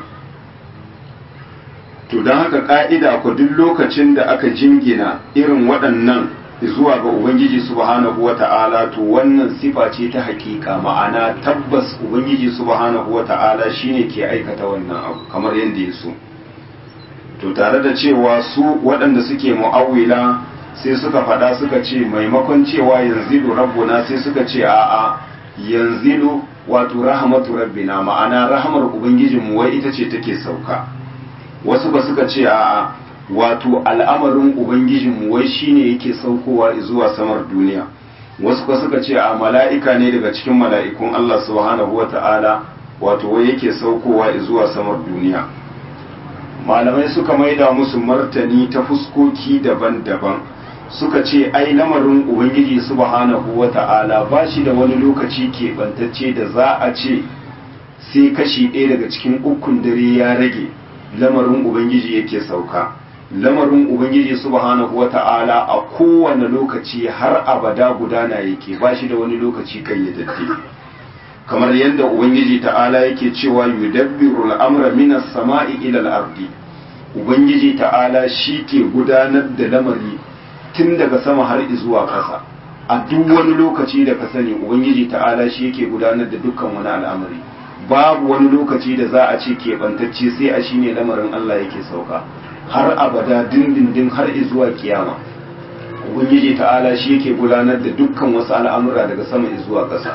to don haka ka'ida ku duk lokacin da aka jingina irin waɗannan zuwa ga ubangiji subhanahu wata'ala to wannan sifa ce ta hakika ma'ana tabbas ubangiji subhanahu wata'ala shine ke aikata wannan abu kamar yadda ya so to tare da cewa su waɗanda suke mu'awwila sai suka faɗa suka ce maimakon cewa yanzilu rabbuna sai suka ce a'a yanzilu wato rahmatu rabbina ma'ana rahmar ubangijinmu wai ita ce take sauka wasu ba suka ce a'a wato al'amarin ubangijinmu wai shine yake saukowa zuwa samar duniya wasu ba suka ce a mala'ika ne daga cikin mala'ikun Allah subhanahu wata'ala wato wai yake saukowa zuwa samar duniya malamai suka maida musu martani ta fuskoki daban-daban suka ce ai lamarin ubangiji subhanahu wata'ala ba shi da wani lokaci keɓantacce da za a ce sai kashi ɗaya daga cikin ukun dare ya rage lamarin ubangiji yake sauka. Lamarin ubangiji subhanahu wata'ala a kowane lokaci har abada gudana yake, ba shi da wani lokaci kayyadadde. kamar yadda ubangiji ta'ala yake cewa yudabbiru al'amra minas sama'i ila al-ardi, ubangiji ta'ala shi ke gudanar da lamari tun daga sama har zuwa ƙasa. A duk wani lokaci da ka sani ubangiji ta'ala shi yake gudanar da dukkan wani al'amari. Babu wani lokaci da za a ce keɓantacce sai a shine lamarin Allah yake sauka har abada dindindin har zuwa kiyama. Ubangiji ta'ala shi yake gudanar da dukkan wasu al'amura daga sama zuwa ƙasa.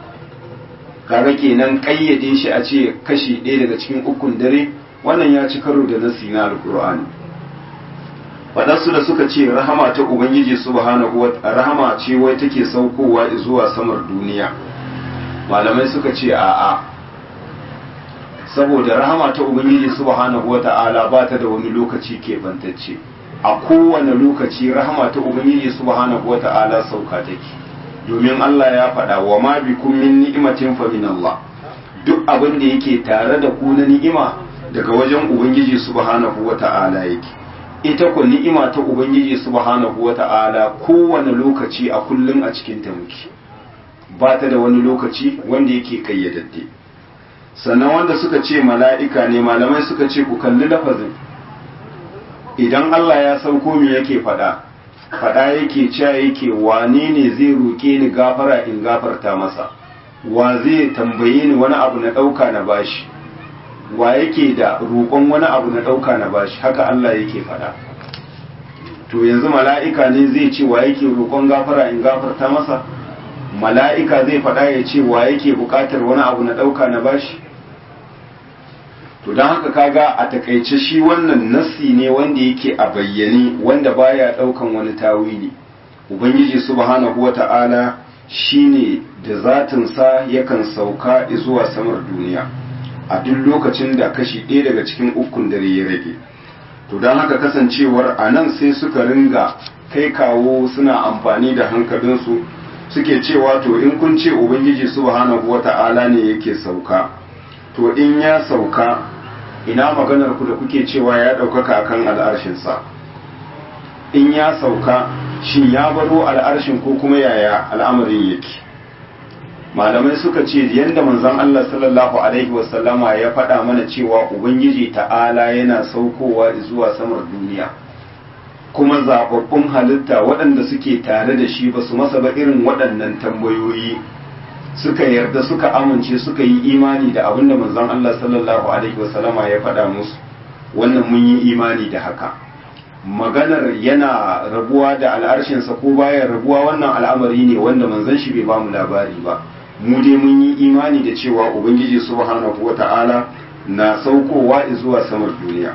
Kaga kenan kayyade shi a ce kashi ɗaya daga cikin ukun dare, wannan ya ci karo da nasi na alkur'ani. Waɗansu da suka ce rahama ta ubangiji subhanahu wa rahama ce wai take saukowa zuwa samar duniya, malamai suka ce a'a, saboda rahama ta ubangiji subhanahu wa ta'ala ba ta da wani lokaci keɓantacce. A kowane lokaci rahama ta ubangiji subhanahu wa ta'ala sauka take, domin Allah ya faɗa wa ma bikum min ni'matin fa min Allah, duk abin da yake tare da ku na ni'ima daga wajen ubangiji subhanahu wa ta'ala yake. Ita ku ni'ima ta ubangiji subhanahu wa ta'ala kowane lokaci a kullum a cikin ta muke, ba ta da wani lokaci wanda yake kayyadadde. Sannan wanda suka ce mala'ika ne, malamai suka ce ku kalli lafazin, idan Allah ya sauko me yake faɗa faɗa yake cewa yake wane ne zai roƙe ni gafara in gafarta masa, wa zai tambaye ni wani abu na ɗauka na bashi, wa yake da roƙon wani abu na ɗauka na bashi, haka Allah yake faɗa. To yanzu mala'ika ne zai ce wa yake roƙon gafara in gafarta masa, mala'ika zai faɗa ya ce wa yake buƙatar wani abu na ɗauka na bashi. To don haka kaga a takaice shi wannan nassi ne wanda yake a bayyane, wanda baya daukan wani tawili. Ubangiji subhanahu wata'ala shine da zatinsa yakan sauka zuwa samar duniya a duk lokacin da kashi ɗaya daga cikin ukun dare ya rage. To don haka kasancewar a nan sai suka ringa kai kawo suna amfani da hankalinsu suke cewa to in kun ce ubangiji subhanahu wata'ala ne yake sauka, to in ya sauka ina maganar ku da kuke cewa ya ɗaukaka akan al'arshinsa. In ya sauka shin ya baro al'arshin ko kuma yaya al'amarin yake? Malamai suka ce yadda manzon Allah sallallahu alaihi wasallama ya faɗa mana cewa ubangiji ta'ala yana saukowa zuwa samar duniya, kuma zababbun halitta waɗanda suke tare da shi ba su masa ba irin waɗannan tambayoyi, suka yarda suka amince suka yi imani da abin da manzon Allah sallallahu alaihi wasallama ya faɗa musu, wannan mun yi imani da haka. Maganar yana rabuwa da al'arshinsa ko baya rabuwa wannan al'amari ne wanda manzon shi bai ba mu labari ba, mu dai mun yi imani da cewa ubangiji subhanahu wata'ala na saukowa zuwa samar duniya.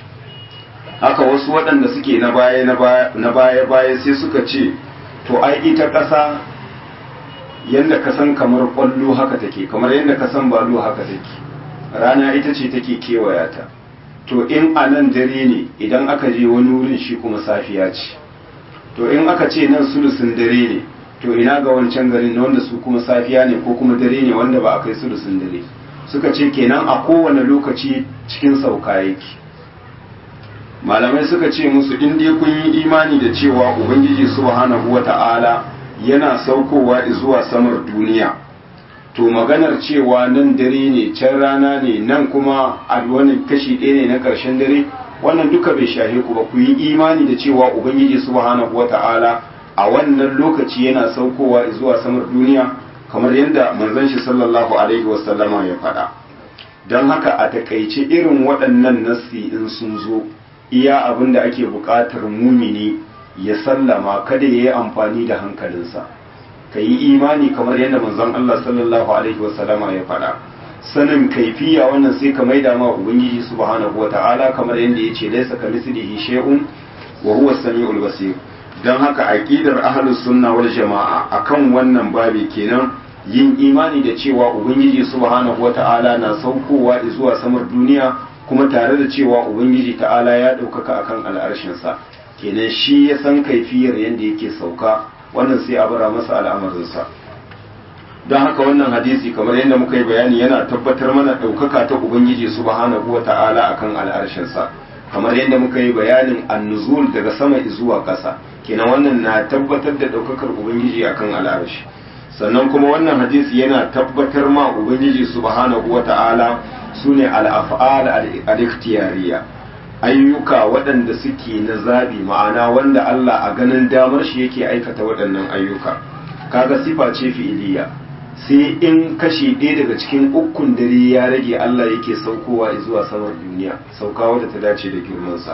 Haka wasu waɗanda suke na baya na baya baya sai suka ce to ai ita ƙasa yadda ka san kamar kwallo haka take, kamar yadda ka san balo haka take, rana ita ce take kewaya ta. To in a nan dare ne idan aka je wani wurin shi kuma safiya ce, to in aka ce nan sulusun dare ne to ina ga wancan garin na wanda su kuma safiya ne ko kuma dare ne wanda ba a kai sulusun dare. Suka ce kenan a kowane lokaci cikin sauka yake. Malamai suka ce musu in dai kun yi imani da cewa ubangiji subhanahu wata'ala yana saukowa zuwa samar duniya, to maganar cewa nan dare ne can rana ne nan kuma a wani kashi ɗaya ne na ƙarshen dare, wannan duka bai shahe ku ba. Ku yi imani da cewa ubangiji subhanahu wata'ala a wannan lokaci yana saukowa zuwa samar duniya kamar yadda manzon shi sallallahu alaihi wasallama ya faɗa. Don haka a takaice irin waɗannan nassi in sun zo, iya abin da ake buƙatar mumini ya sallama, kada ya yi amfani da hankalinsa, ka yi imani kamar yadda manzon Allah sallallahu alaihi wasallama ya faɗa. Sanin kaifiya wannan sai ka maida ma ubangiji subhanahu wata'ala, kamar yadda yace laysa kamithlihi shay'un wa huwa as-sami'ul basir. Dan haka aqidar ahlus sunna wal jama'a akan wannan babi kenan yin imani da cewa ubangiji subhanahu wata'ala na saukowa zuwa samar duniya kuma tare da cewa ubangiji ta'ala ya ɗaukaka akan al'arshinsa kenan shi ya san kaifiyar yadda yake sauka, wannan sai a bara masa al'amarinsa. don haka wannan hadisi kamar yadda muka yi bayani yana tabbatar mana ɗaukaka ta ubangiji subhanahu wa ta'ala akan al'arshinsa, kamar yadda muka yi bayanin annuzul daga sama zuwa ƙasa, kenan wannan na tabbatar da ɗaukakar ubangiji akan al'arshi. Sannan kuma wannan hadisi yana tabbatar ma ubangiji subhanahu wa ta'ala sune al-af'al al-ikhtiyariya, ayyuka waɗanda suke na zabi, ma'ana wanda Allah a ganin damar shi yake aikata waɗannan ayyuka. Kaga sifa ce fi'iliya, sai in kashi ɗaya daga cikin ukun dare ya rage Allah yake saukowa zuwa samar duniya, saukawa da ta dace da girmansa.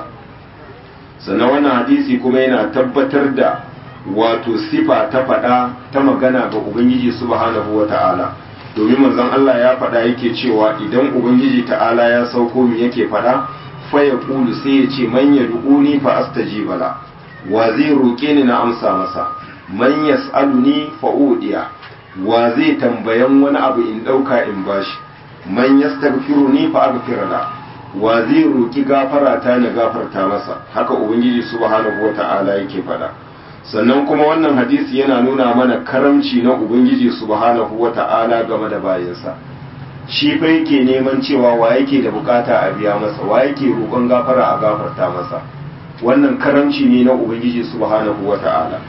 Sannan wannan hadisi kuma yana tabbatar da wato sifa ta faɗa ta magana ga Ubangiji subhanahu wa ta'ala, domin manzon Allah ya faɗa yake cewa idan Ubangiji ta'ala ya sauko mi yake faɗa, fa ya ƙulu sai ya ce man ya du'uni fa astajiba la, wa zai roƙe ni na amsa masa, man yas'aluni fa udiya, wa zai tambayan wani abu in ɗauka in bashi, man yastaghfiruni fa aghfir la, wa zai roki gafara ta na gafarta masa. Haka ubangiji subhanahu wata'ala yake faɗa. Sannan kuma wannan hadisi yana nuna mana karamci na ubangiji subhanahu wata'ala game da bayansa, shi fa yake neman cewa wa yake da bukata a biya masa, wa yake roƙon gafara a gafarta masa. Wannan karamci ne na ubangiji subhanahu wata'ala.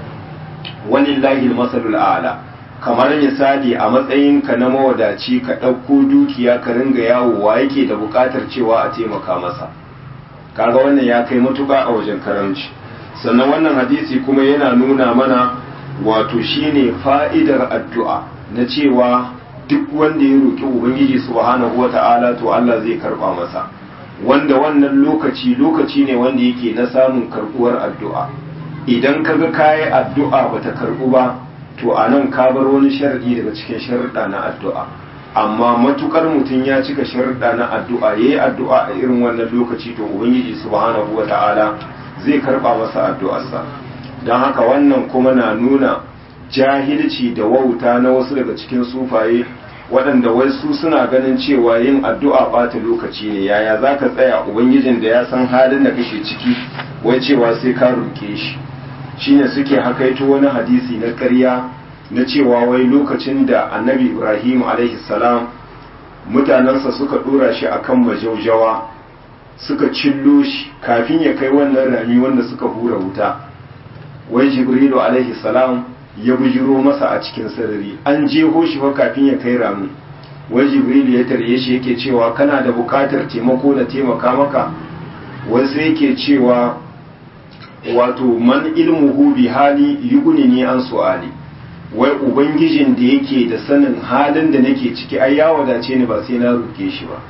Walillahi al-masalul a'la, kamar misali a matsayinka na mawadaci ka ɗauko dukiya ka ringa yawo, wa yake da buƙatar cewa a taimaka masa, kaga wannan ya kai matuƙa a wajen karamci. Sannan wannan hadisi kuma yana nuna mana wato shine fa'idar addu'a na cewa duk wanda ya roƙi ubangiji subhanahu wata'ala to Allah zai karɓa masa, wanda wannan lokaci lokaci ne wanda yake na samun karɓuwar addu'a. Idan kaga kayi addu'a bata karɓu ba, to a nan ka bar wani sharadi daga cikin sharuɗa na addu'a. Amma matukar mutum ya cika sharuɗa na addu'a, yayi addu'a a irin wannan lokaci, to ubangiji subhanahu wata'ala zai karɓa masa addu'arsa. Don haka wannan kuma na nuna jahilci da wauta na wasu daga cikin sufaye, waɗanda wai su suna ganin cewa yin addu'a ɓata lokaci ne. Yaya za ka tsaya ubangijin da ya san halin da kake ciki, wai cewa sai ka roƙe shi? Shine suke hakaito wani hadisi na ƙarya na cewa wai lokacin da annabi Ibrahim alaihi salam mutanensa suka ɗora shi akan majaujawa, suka cillo shi kafin ya kai wannan rami wanda suka hura wuta, wai Jibrilu alaihi salam ya bujiro masa a cikin sarari, an jeho shi fa kafin ya kai rami, wai Jibrilu ya tarye shi yake cewa kana da bukatar taimako na taimaka maka, wai sai yake cewa wato man ilmuhu bi hali yugunini an su'ali, wai ubangijin da yake da sanin halin da nake ciki ai ya wadace ni ba sai na roke shi ba.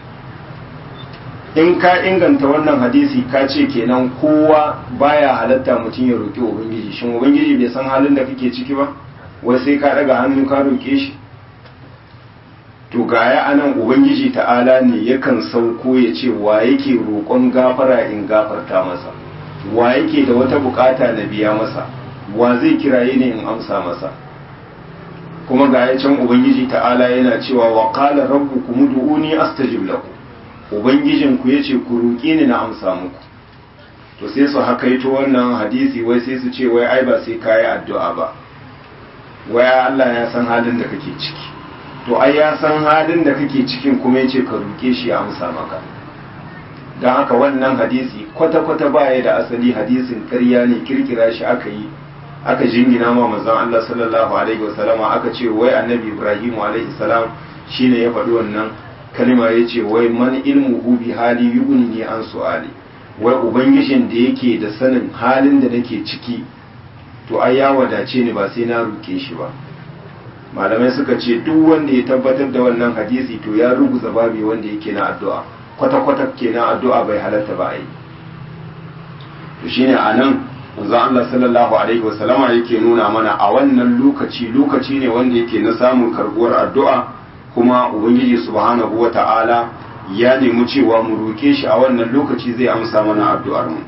In ka inganta wannan hadisi ka ce kenan kowa baya halatta mutum ya roki ubangiji, shin ubangiji bai san halin da kake ciki ba, wai sai ka daga hannu ka roke shi? To gaya anan ubangiji ta'ala ne yakan sauko ya ce wa yake roƙon gafara in gafarta masa, wa yake da wata bukata na biya masa, wa zai kiraye ne in amsa masa. Kuma ga can ubangiji ta'ala yana cewa wa qala rabbukum ud'uni astajib lakum, ubangijin ku yace ku roƙe ni na amsa muku. To sai su hakaito wannan hadisi wai sai su ce wai ai ba sai kai addu'a ba, wai Allah ya san halin da kake ciki. To ai ya san halin da kake cikin kuma yace ka roƙe shi ya amsa maka. Don haka wannan hadisi kwata-kwata baya da asali, hadisin ƙarya ne, kirkira shi aka yi, aka jingina ma manzon Allah sallallahu alaihi wasallama, aka ce wai annabi Ibrahim alaihi salam shine ya faɗi wannan kalma, yace wai man ilmuhu bi hali yughni an su'ali, wai ubangijin da yake da sanin halin da nake ciki to ai ya wadace ni ba sai na roke shi ba. Malamai suka ce duk wanda ya tabbatar da wannan hadisi to ya ruguza babi wanda yake na addu'a, kwata-kwata kenan addu'a bai halatta ba a yi. To shine a nan manzon Allah sallallahu alaihi wasallama yake nuna mana a wannan lokaci lokaci ne wanda yake na samun karbuwar addu'a, kuma ubangiji subhanahu wata'ala ya nemi cewa mu roke shi a wannan lokaci zai amsa mana addu'ar mu.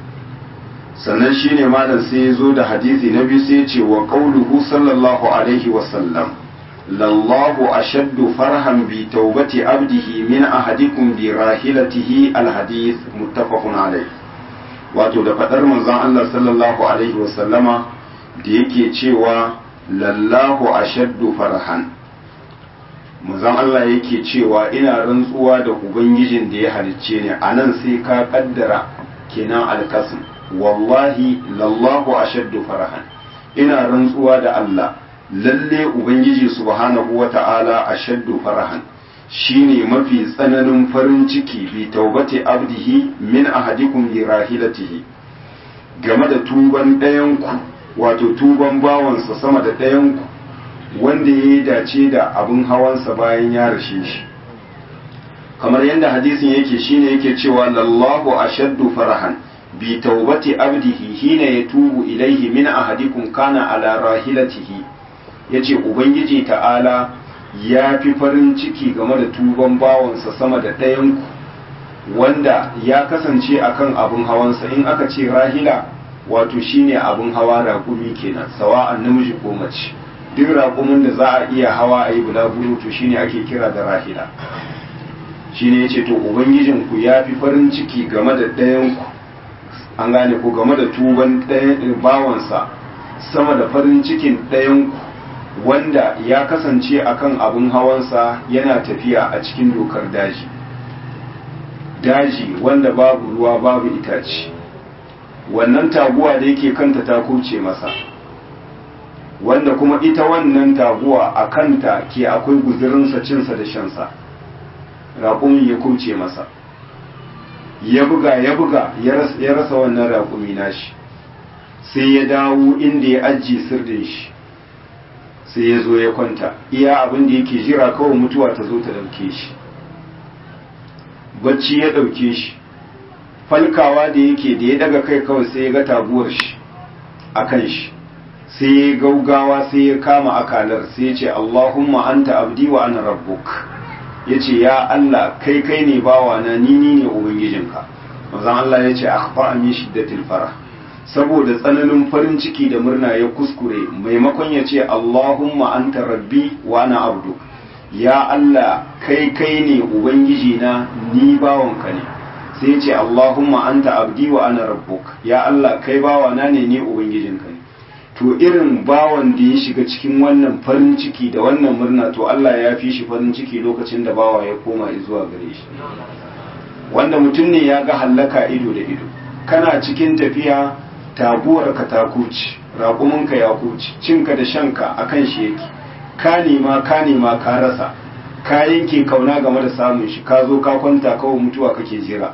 Sannan shine malam sai ya zo da hadisi na biyu sai ya ce wa qauluhu sallallahu alaihi wasallam lallahu ashaddu farhan bi taubati abdihi min ahadikum bi rahilatihi alhadith muttafaqun alayh. Wato da fadar manzon Allah sallallahu alaihi wasallama da yake cewa lallahu ashaddu farhan, manzon Allah yake cewa ina rantsuwa da ubangijin da ya halicce ni, anan sai ka kaddara kenan alqasm, wallahi lallahu ashaddu farhan, ina rantsuwa da Allah lalle ubangiji subhanahu wata'ala ashaddu farhan, shine mafi tsananin farin ciki bi taubati abdihi min ahadikum li rahilatihi, game da tuban ɗayanku, wato tuban bawansa sama da ɗayanku wanda ya dace da abin hawansa bayan ya rashe shi. Kamar yadda hadisin yake shine yake cewa lallahu ashaddu farhan bi taubati abdihi hina yatubu ilaihi min ahadikum kana ala rahilatihi, yace ubangiji ta'ala ya fi farin ciki game da tuban bawansa sama da ɗayan wanda ya kasance akan abin hawansa. In aka ce rahila wato shine abin hawa raƙumi kenan, sawa'an namiji ko mace, duk raƙumin da za a iya hawa a yi bulaguro to shine ake kira da rahila. Shine yace to ubangijinku ya fi farin ciki game da ɗayan ku, an gane ko game da tuban ɗayan bawansa sama da farin cikin ɗayan ku wanda ya kasance akan abin hawansa yana tafiya a cikin dokar daji daji wanda babu ruwa babu itace, wannan taguwa da yake kanta ta kuce masa, wanda kuma ita wannan taguwa a kanta ke akwai guzurinsa cinsa da shansa, raƙumin ya kuce masa, ya buga ya buga ya rasa wannan raƙumi nashi, sai ya dawo inda ya ajiye sirdin shi, sai ya zo ya kwanta, iya abin da yake jira kawai mutuwa ta zo ta dauke shi. Bacci ya dauke shi, falkawa da yake da ya daga kai kawai sai ya ga taguwar shi a kan shi, sai ya gaugawa sai ya kama akalar, sai ya ce Allahumma anta abdi wa ana rabbuk, ya ce ya Allah kai kai ne bawa na, ni ni ne ubangijinka. manzon Allah ya ce akhfa min shiddatil farah, saboda tsananin farin ciki da murna ya kuskure, maimakon ya ce Allahumma anta rabbi wa ana abdu, ya Allah kai kai ne ubangiji na, ni bawanka ne, sai ya ce Allahumma anta abdi wa ana rabbuk, ya Allah kai bawana ne, ni ubangijinka ne. To irin bawan da ya shiga cikin wannan farin ciki da wannan murna, to Allah ya fi shi farin ciki lokacin da bawa ya koma zuwa gare shi. Wanda mutum ne ya ga hallaka ido da ido, kana cikin tafiya taguwarka ta kuci, raƙuminka ya kuci, cinka da shanka a kan shi yake, ka nema ka nema ka rasa, ka yanke kauna game da samun shi, ka zo ka kwanta kawai mutuwa kake jira,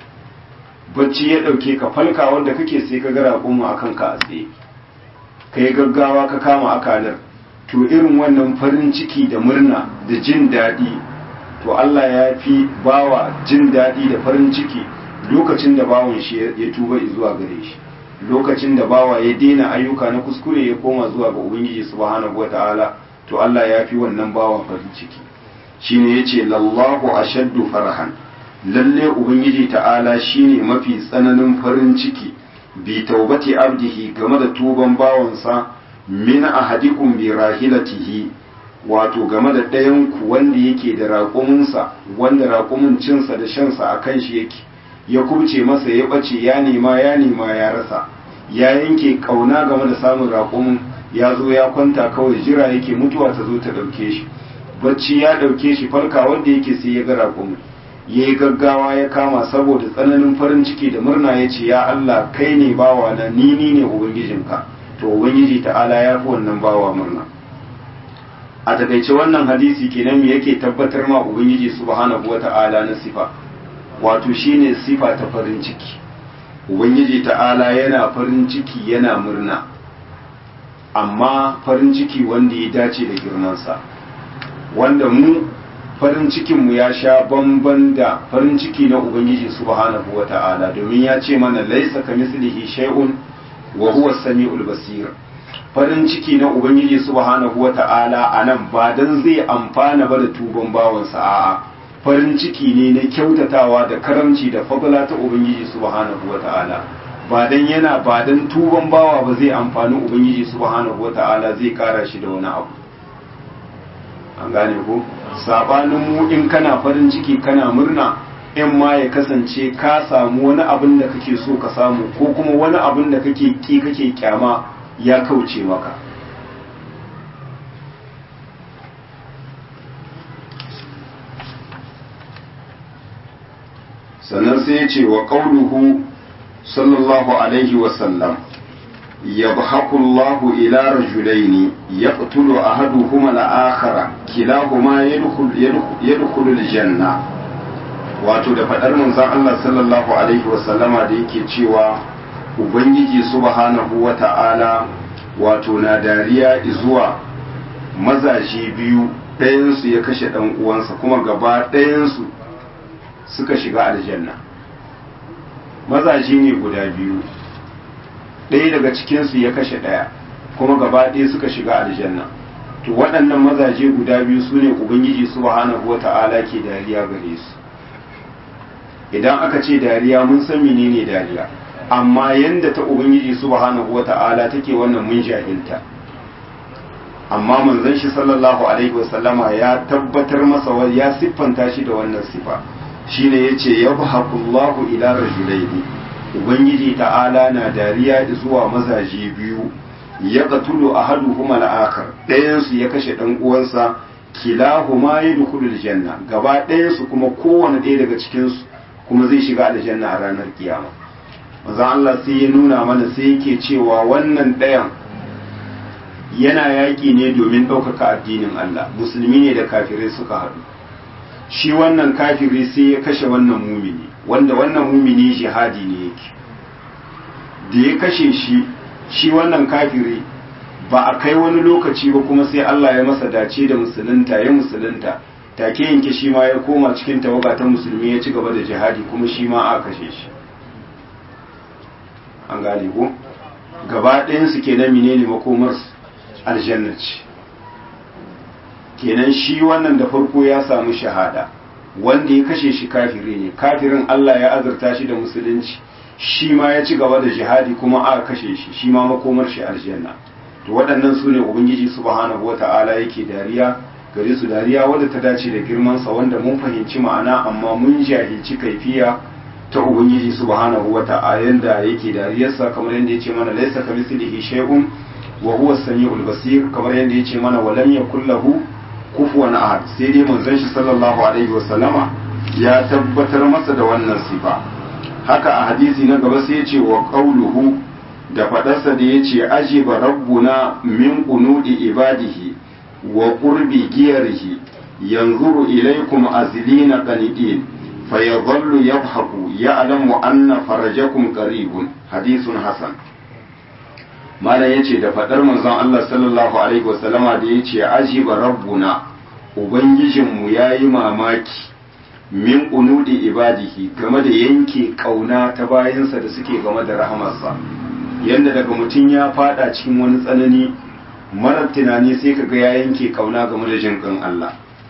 bacci ya ɗauke ka, falka wanda kake sai ka ga raƙumin a kanka a tsaye, ka yi gaggawa ka kama akalar. To irin wannan farin ciki da murna da jin daɗi, to Allah ya fi bawa jin daɗi da farin ciki lokacin da bawan shi ya tuba zuwa gare shi, lokacin da bawa ya daina ayyuka na kuskure ya koma zuwa ga ubangiji subhanahu wata'ala, to Allah ya fi wannan bawa farin ciki. Shine yace lallahu ashaddu farhan, lalle ubangiji ta'ala shine mafi tsananin farin ciki bi taubati abdihi game da tuban bawansa, min ahadikum bi rahilatihi, wato game da ɗayan ku wanda yake da raƙuminsa, wanda raƙumin cinsa da shansa a kan shi yake, ya kubce masa ya ɓace, ya nema ya nema ya rasa, ya yanke ƙauna game da samun raƙumin, ya zo ya kwanta kawai jira yake mutuwa ta zo ta ɗauke shi, bacci ya ɗauke shi, farka wanda yake sai ya ga raƙumin, ya yi gaggawa ya kama saboda tsananin farin ciki da murna, ya ce ya Allah kai ne bawa na, ni ni ne ubangijinka. To ubangiji ta'ala ya fi wannan bawa murna. A takaice wannan hadisi kenan me yake tabbatar ma ubangiji subhanahu wata'ala na sifa, wato shine sifa ta farin ciki. Ubangiji ta'ala yana farin ciki yana murna, amma farin ciki wanda ya dace da girmansa, wanda mu farin cikinmu ya sha bamban da farin ciki na ubangiji subhanahu wata'ala, domin ya ce mana laisa kamislihi shay'un wa huwa as-sami'ul basir. Farin ciki na ubangiji subhanahu wata'ala anan ba dan zai amfana ba da tuban bawansa, a'a farin ciki ne na kyautatawa da karamci da fadla ta ubangiji subhanahu wata'ala, ba dan yana ba dan tuban bawa ba zai amfani ubangiji subhanahu wata'ala, zai kara shi da wani abu. an gane ko sabanin mu in kana farin ciki kana murna in ma ya kasance ka samu wani abin da kake so ka samu ko kuma wani abin da kake ki kake kyama ya kauce maka. sannan sai ya ce wa qauluhu sallallahu alaihi wasallam yabhaku Allahu ila rajulaini yaqtulu ahaduhuma al-akhara kilahuma yadkhul yadkhulu al-janna. wato da fadar manzon Allah sallallahu alaihi wasallama da yake cewa ubangiji subhanahu wata'ala wato na dariya zuwa mazaje biyu ɗayansu ya kashe ɗan uwansa kuma gaba ɗayansu suka shiga aljanna. mazaje ne guda biyu ɗaya daga cikinsu ya kashe ɗaya kuma gaba ɗaya suka shiga aljanna. to waɗannan mazaje guda biyu su ne ubangiji subhanahu wata'ala ke dariya gare su. idan aka ce dariya mun san menene dariya, amma yanda ta ubangiji subhanahu wata'ala take wannan mun jahilta. amma manzon shi sallallahu alaihi wasallama ya tabbatar masa ya siffanta shi da wannan sifa shine yace yabhaqullahu ila rajulaini ubangiji ta'ala na dariya zuwa mazaje biyu yaqtulu ahaduhuma al-akhar dayan su ya kashe dan uwansa kilahuma yadkhulul janna gaba dayan su kuma kowanne ɗaya daga cikin su kuma zai shiga aljanna a ranar kiyama. manzon Allah sai ya nuna mana sai yake cewa wannan ɗayan yana yaƙi ne domin ɗaukaka addinin Allah, musulmi ne da kafirai suka haɗu. shi wannan kafiri sai ya kashe wannan mumini, wanda wannan mumini jihadi ne yake. da ya kashe shi shi wannan kafiri ba a kai wani lokaci ba kuma sai Allah ya masa dace da musulunta ya musulunta take yanke shi ma ya koma cikin tawaga ta musulmi ya ci gaba da jihadi kuma shi ma aka kashe shi. an gane ko gaba ɗayan su kenan menene makomar aljanna ce. kenan shi wannan da farko ya samu shahada, wanda ya kashe shi kafiri ne, kafirin Allah ya azurta shi da musulunci shi ma ya ci gaba da jihadi kuma aka kashe shi shi ma makomar shi aljanna. to waɗannan su ne ubangiji subhanahu wata'ala yake dariya gare su, dariya wadda ta dace da girmansa wanda mun fahimci ma'ana amma mun jahilci kaifiya ta ubangiji subhanahu wata'ala yanda yake dariyarsa, kamar yadda ya ce mana laisa kamithlihi shay'un wa huwa as-sami'ul basir, kamar yadda ya ce mana walam yakul lahu kufuwan ahad. sai dai manzon shi sallallahu alaihi wasallama ya tabbatar masa da wannan sifa. haka a hadisi na gaba sai ya ce wa qauluhu da fadarsa da ya ce ajiba rabbuna min qunudi ibadihi wa qurbi giyarihi yanzuru ilaykum azlina qanidin fayadhallu yadhaku ya'lamu anna farajakum qaribun. hadithun hasan. malam yace da fadar manzon Allah sallallahu alaihi wasallama da yace ajiba rabbuna ubangijinmu yayi mamaki min qunudi ibadihi game da yanke kauna ta bayansa da suke game da rahamarsa. yanda daga mutum ya fada cikin wani tsanani marar tunani sai kaga ya yanke kauna game da jinkan Allah.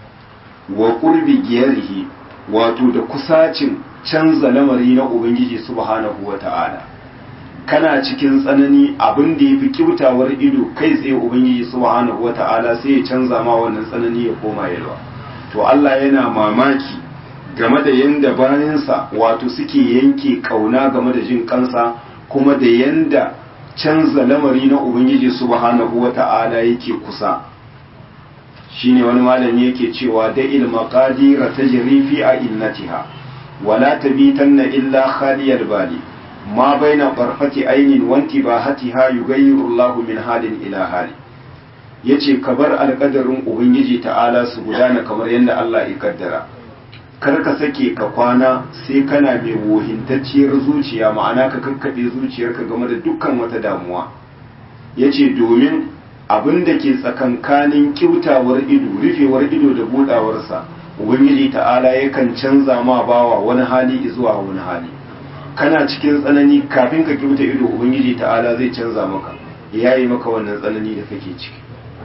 wa qurbi giyarihi wato da kusacin canza lamari na ubangiji subhanahu wata'ala. kana cikin tsanani abin da yafi kyautawar ido kai tsaye ubangiji subhanahu wata'ala sai ya canza ma wannan tsanani ya koma yalwa. to Allah yana mamaki game da yanda bayansa wato suke yanke kauna game da jin kansa, kuma da yanda canza lamari na ubangiji subhanahu wata'ala yake kusa. shine wani malami yake cewa da il maqadira tajri fi ainnatiha wala tabitanna illa khaliyal bali ma baina qarfati aynin wa intibahatiha yughayyiru Allahu min halin ila hali. yace kabar alƙadarin ubangiji ta'ala su gudana kamar yadda Allah ya kaddara. kar ka sake ka kwana sai kana mai wohintacciyar zuciya, ma'ana ka kakkaɓe zuciyarka game da dukkan wata damuwa. yace domin abin da ke tsakankanin kyautawar ido, rufewar ido da budawarsa, ubangiji ta'ala yakan canza ma bawa wani hali zuwa wani hali. kana cikin tsanani kafin ka kyauta ido ubangiji ta'ala zai canza maka, yayi maka wannan tsanani da kake ciki.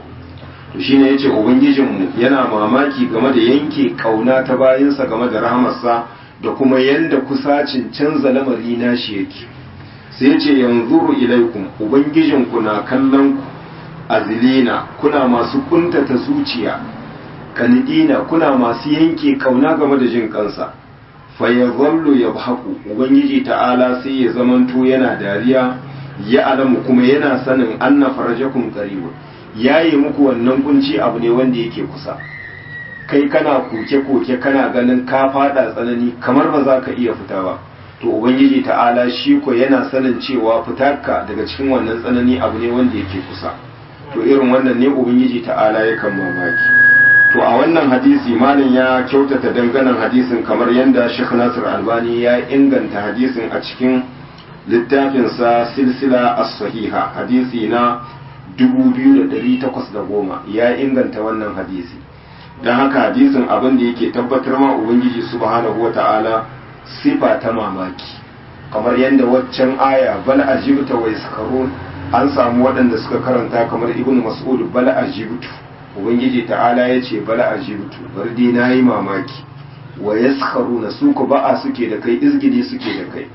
to shine yace ubangijinmu yana mamaki game da yanke kauna ta bayinsa game da rahamarsa da kuma yanda kusacin canza lamari na shi yake. sai yace yanzuru ilaikum ubangijinku na kallon ku azlina kuna masu kuntata zuciya kanidina kuna masu yanke kauna game da jin kansa fa yadhallu yabhaqu ubangiji ta'ala sai ya zamanto yana dariya ya alamu kuma yana sanin anna farajakum qarib yayi muku wannan kunci abu ne wanda yake kusa kai kana koke koke kana ganin ka fada tsanani kamar ba za ka iya fita ba to ubangiji ta'ala shi ko yana sanin cewa fitarka daga cikin wannan tsanani abu ne wanda yake kusa to irin wannan ne ubangiji ta'ala yakan mamaki to a wannan hadisi malin ya kyautata danganan hadisin kamar yadda Sheikh Nasir Albani ya inganta hadisin a cikin littafinsa silsila as-sahiha hadisi na dubu biyu da ɗari takwas da goma ya inganta wannan hadisi don haka hadisin abin da yake tabbatar ma ubangiji subhanahu wata'ala sifa ta mamaki kamar yadda waccan aya bal ajibta wa yaskarun an samu waɗanda suka karanta kamar ibnu mas'ud bal ajibtu ubangiji ta'ala ya ce bal ajibtu bar dai nayi mamaki wa yaskaruna su ku ba'a suke da kai izgidi suke da kai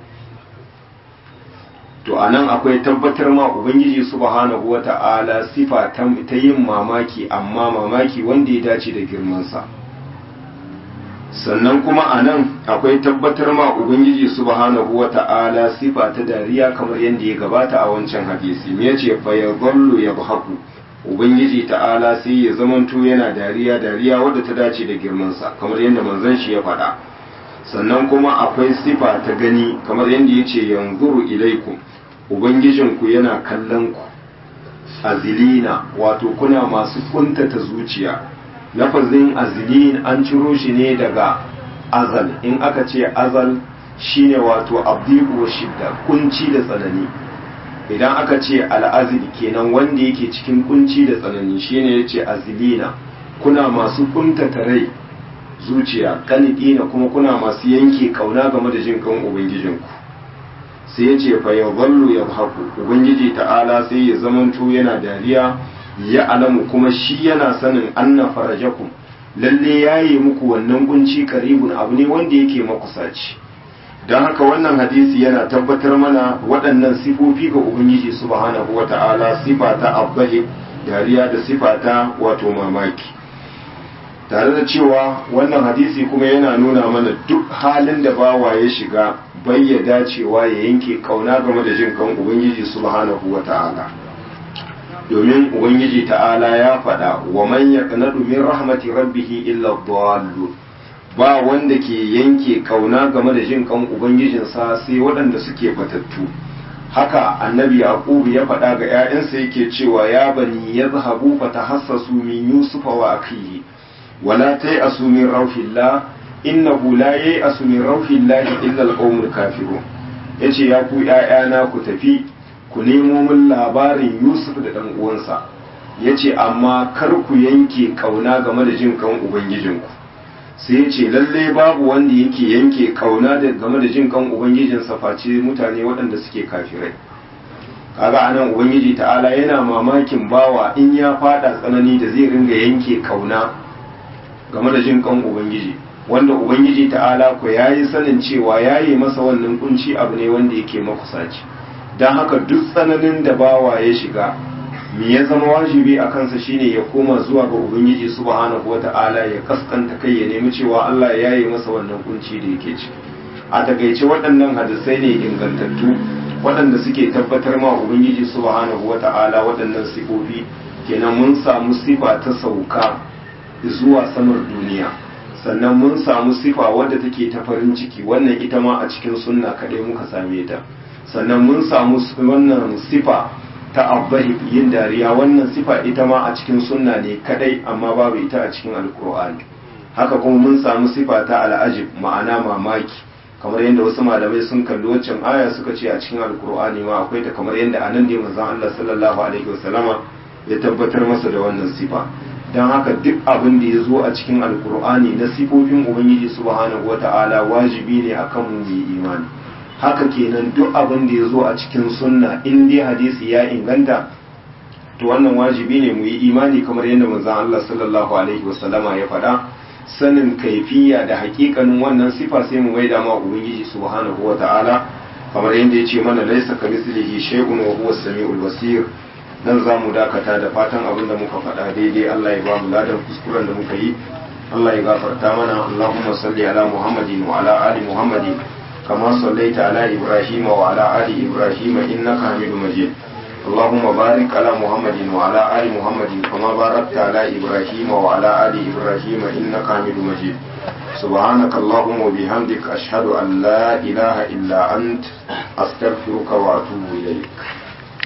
to anan akwai tabbatar ma ubangiji subhanahu wata'ala sifa ta yin mamaki amma mamaki wanda ya dace da girmansa sannan kuma anan akwai tabbatar ma ubangiji subhanahu wata'ala sifa ta dariya kamar yadda ya gabata a wancan hadisi me yace fa yadhallu yabhaqu ubangiji ta'ala sai ya zamanto yana dariya dariya wadda ta dace da girmansa kamar yadda manzon shi ya faɗa sannan kuma akwai sifa ta gani kamar yadda yace yanzuru ilaikum ubangijinku yana kallon ku azilina wato kuna masu kuntata zuciya lafazin azilin an ciro shi ne daga azal in aka ce azal shine wato abdiqu wa shidda kunci da tsanani idan aka ce al'azil kenan wanda yake cikin kunci da tsanani shine yace azilina kuna masu kuntata rai zuciya kanidina kuma kuna masu yanke kauna game da jin kan ubangijinku sai ya ce fa yadhallu yadhaku ubangiji ta'ala sai ya zamanto yana dariya ya alamu kuma shi yana sanin anna farajakum lalle yayi muku wannan kunci karibun abu ne wanda yake makusaci don haka wannan hadisi yana tabbatar mana waɗannan sifofi ga ubangiji subhanahu wata'ala sifa ta abbahi dariya da sifa ta wato mamaki tare da cewa wannan hadisi kuma yana nuna mana duk halin da bawa ya shiga bai ya dacewa ya yanke kauna game da jin kan ubangiji subhanahu wata'ala domin ubangiji ta'ala ya faɗa wa man yaqnatu min rahmati rabbih illa dhallu ba wanda ke yanke kauna game da jin kan ubangijinsa sai waɗanda suke fatattu haka annabi yaqub ya faɗa ga ƴaƴansa yake cewa ya bani yadhhabu fatahassasu min yusufa wa akhihi wala tayasu min rauhillah innahu la yayasu min rauhillah illa al-qawmul kafirun yace ya ku ƴaƴana ku tafi ku nemo min labarin Yusuf da dan uwansa yace amma kar ku yanke kauna game da jin kan ubangijinku sai yace lalle babu wanda yake yanke kauna da game da jin kan ubangijinsa face mutane waɗanda suke kafirai kaga anan ubangiji ta'ala yana mamakin bawa in ya fada tsanani da zai ringa yanke kauna game da jin kan ubangiji wanda ubangiji ta'ala ko yayi sanin cewa yayi masa wannan kunci abu ne wanda yake makusaci dan haka duk tsananin da bawa ya shiga me ya zama wajibi a kansa shine ya koma zuwa ga ubangiji subhanahu wata'ala ya kaskanta kai ya nemi cewa Allah ya yayi masa wannan kunci da yake ciki a takaice waɗannan hadisai ne ingantattu waɗanda suke tabbatar ma ubangiji subhanahu wata'ala waɗannan sifofi kenan mun samu sifa ta sauka zuwa samar duniya sannan mun samu sifa wadda take ta farin ciki wannan ita ma a cikin sunna kadai muka same ta sannan mun samu wannan sifa ta abbahi yin dariya wannan sifa ita ma a cikin sunna ne kadai amma babu ita a cikin alkur'ani haka kuma mun samu sifa ta al'ajib ma'ana mamaki kamar yadda wasu malamai sun kalli waccan aya suka ce a cikin alkur'ani ma akwai ta kamar yadda anan ne manzon Allah sallallahu alaihi wasallama ya tabbatar masa da wannan sifa don haka duk abin da ya zo a cikin alkur'ani na sifofin ubangiji subhanahu wata'ala wajibi ne akan mu yi imani haka kenan duk abin da ya zo a cikin sunna in dai hadisi ya inganta to wannan wajibi ne mu yi imani kamar yadda manzon Allah sallallahu alaihi wasallama ya faɗa sanin kaifiya da hakikanin wannan sifa sai mu maida ma ubangiji subhanahu wata'ala kamar yadda ya ce mana laisa kamithlihi shay'un wa huwa as-sami'ul basir nan za mu dakata da fatan abin da muka faɗa daidai Allah ya ba mu ladan kuskuren da muka yi Allah ya gafarta mana. Allahumma salli ala Muhammadin wa ala ali Muhammadin kama sallaita ala Ibrahim wa ala ali Ibrahim innaka Hamidum Majid. Allahumma barik ala Muhammadin wa ala ali Muhammadin kama barakta ala Ibrahim wa ala ali Ibrahim innaka Hamidum Majid. سبحانك اللهم وبحمدك أشهد أن لا إله إلا أنت أستغفرك وأتوب إليك.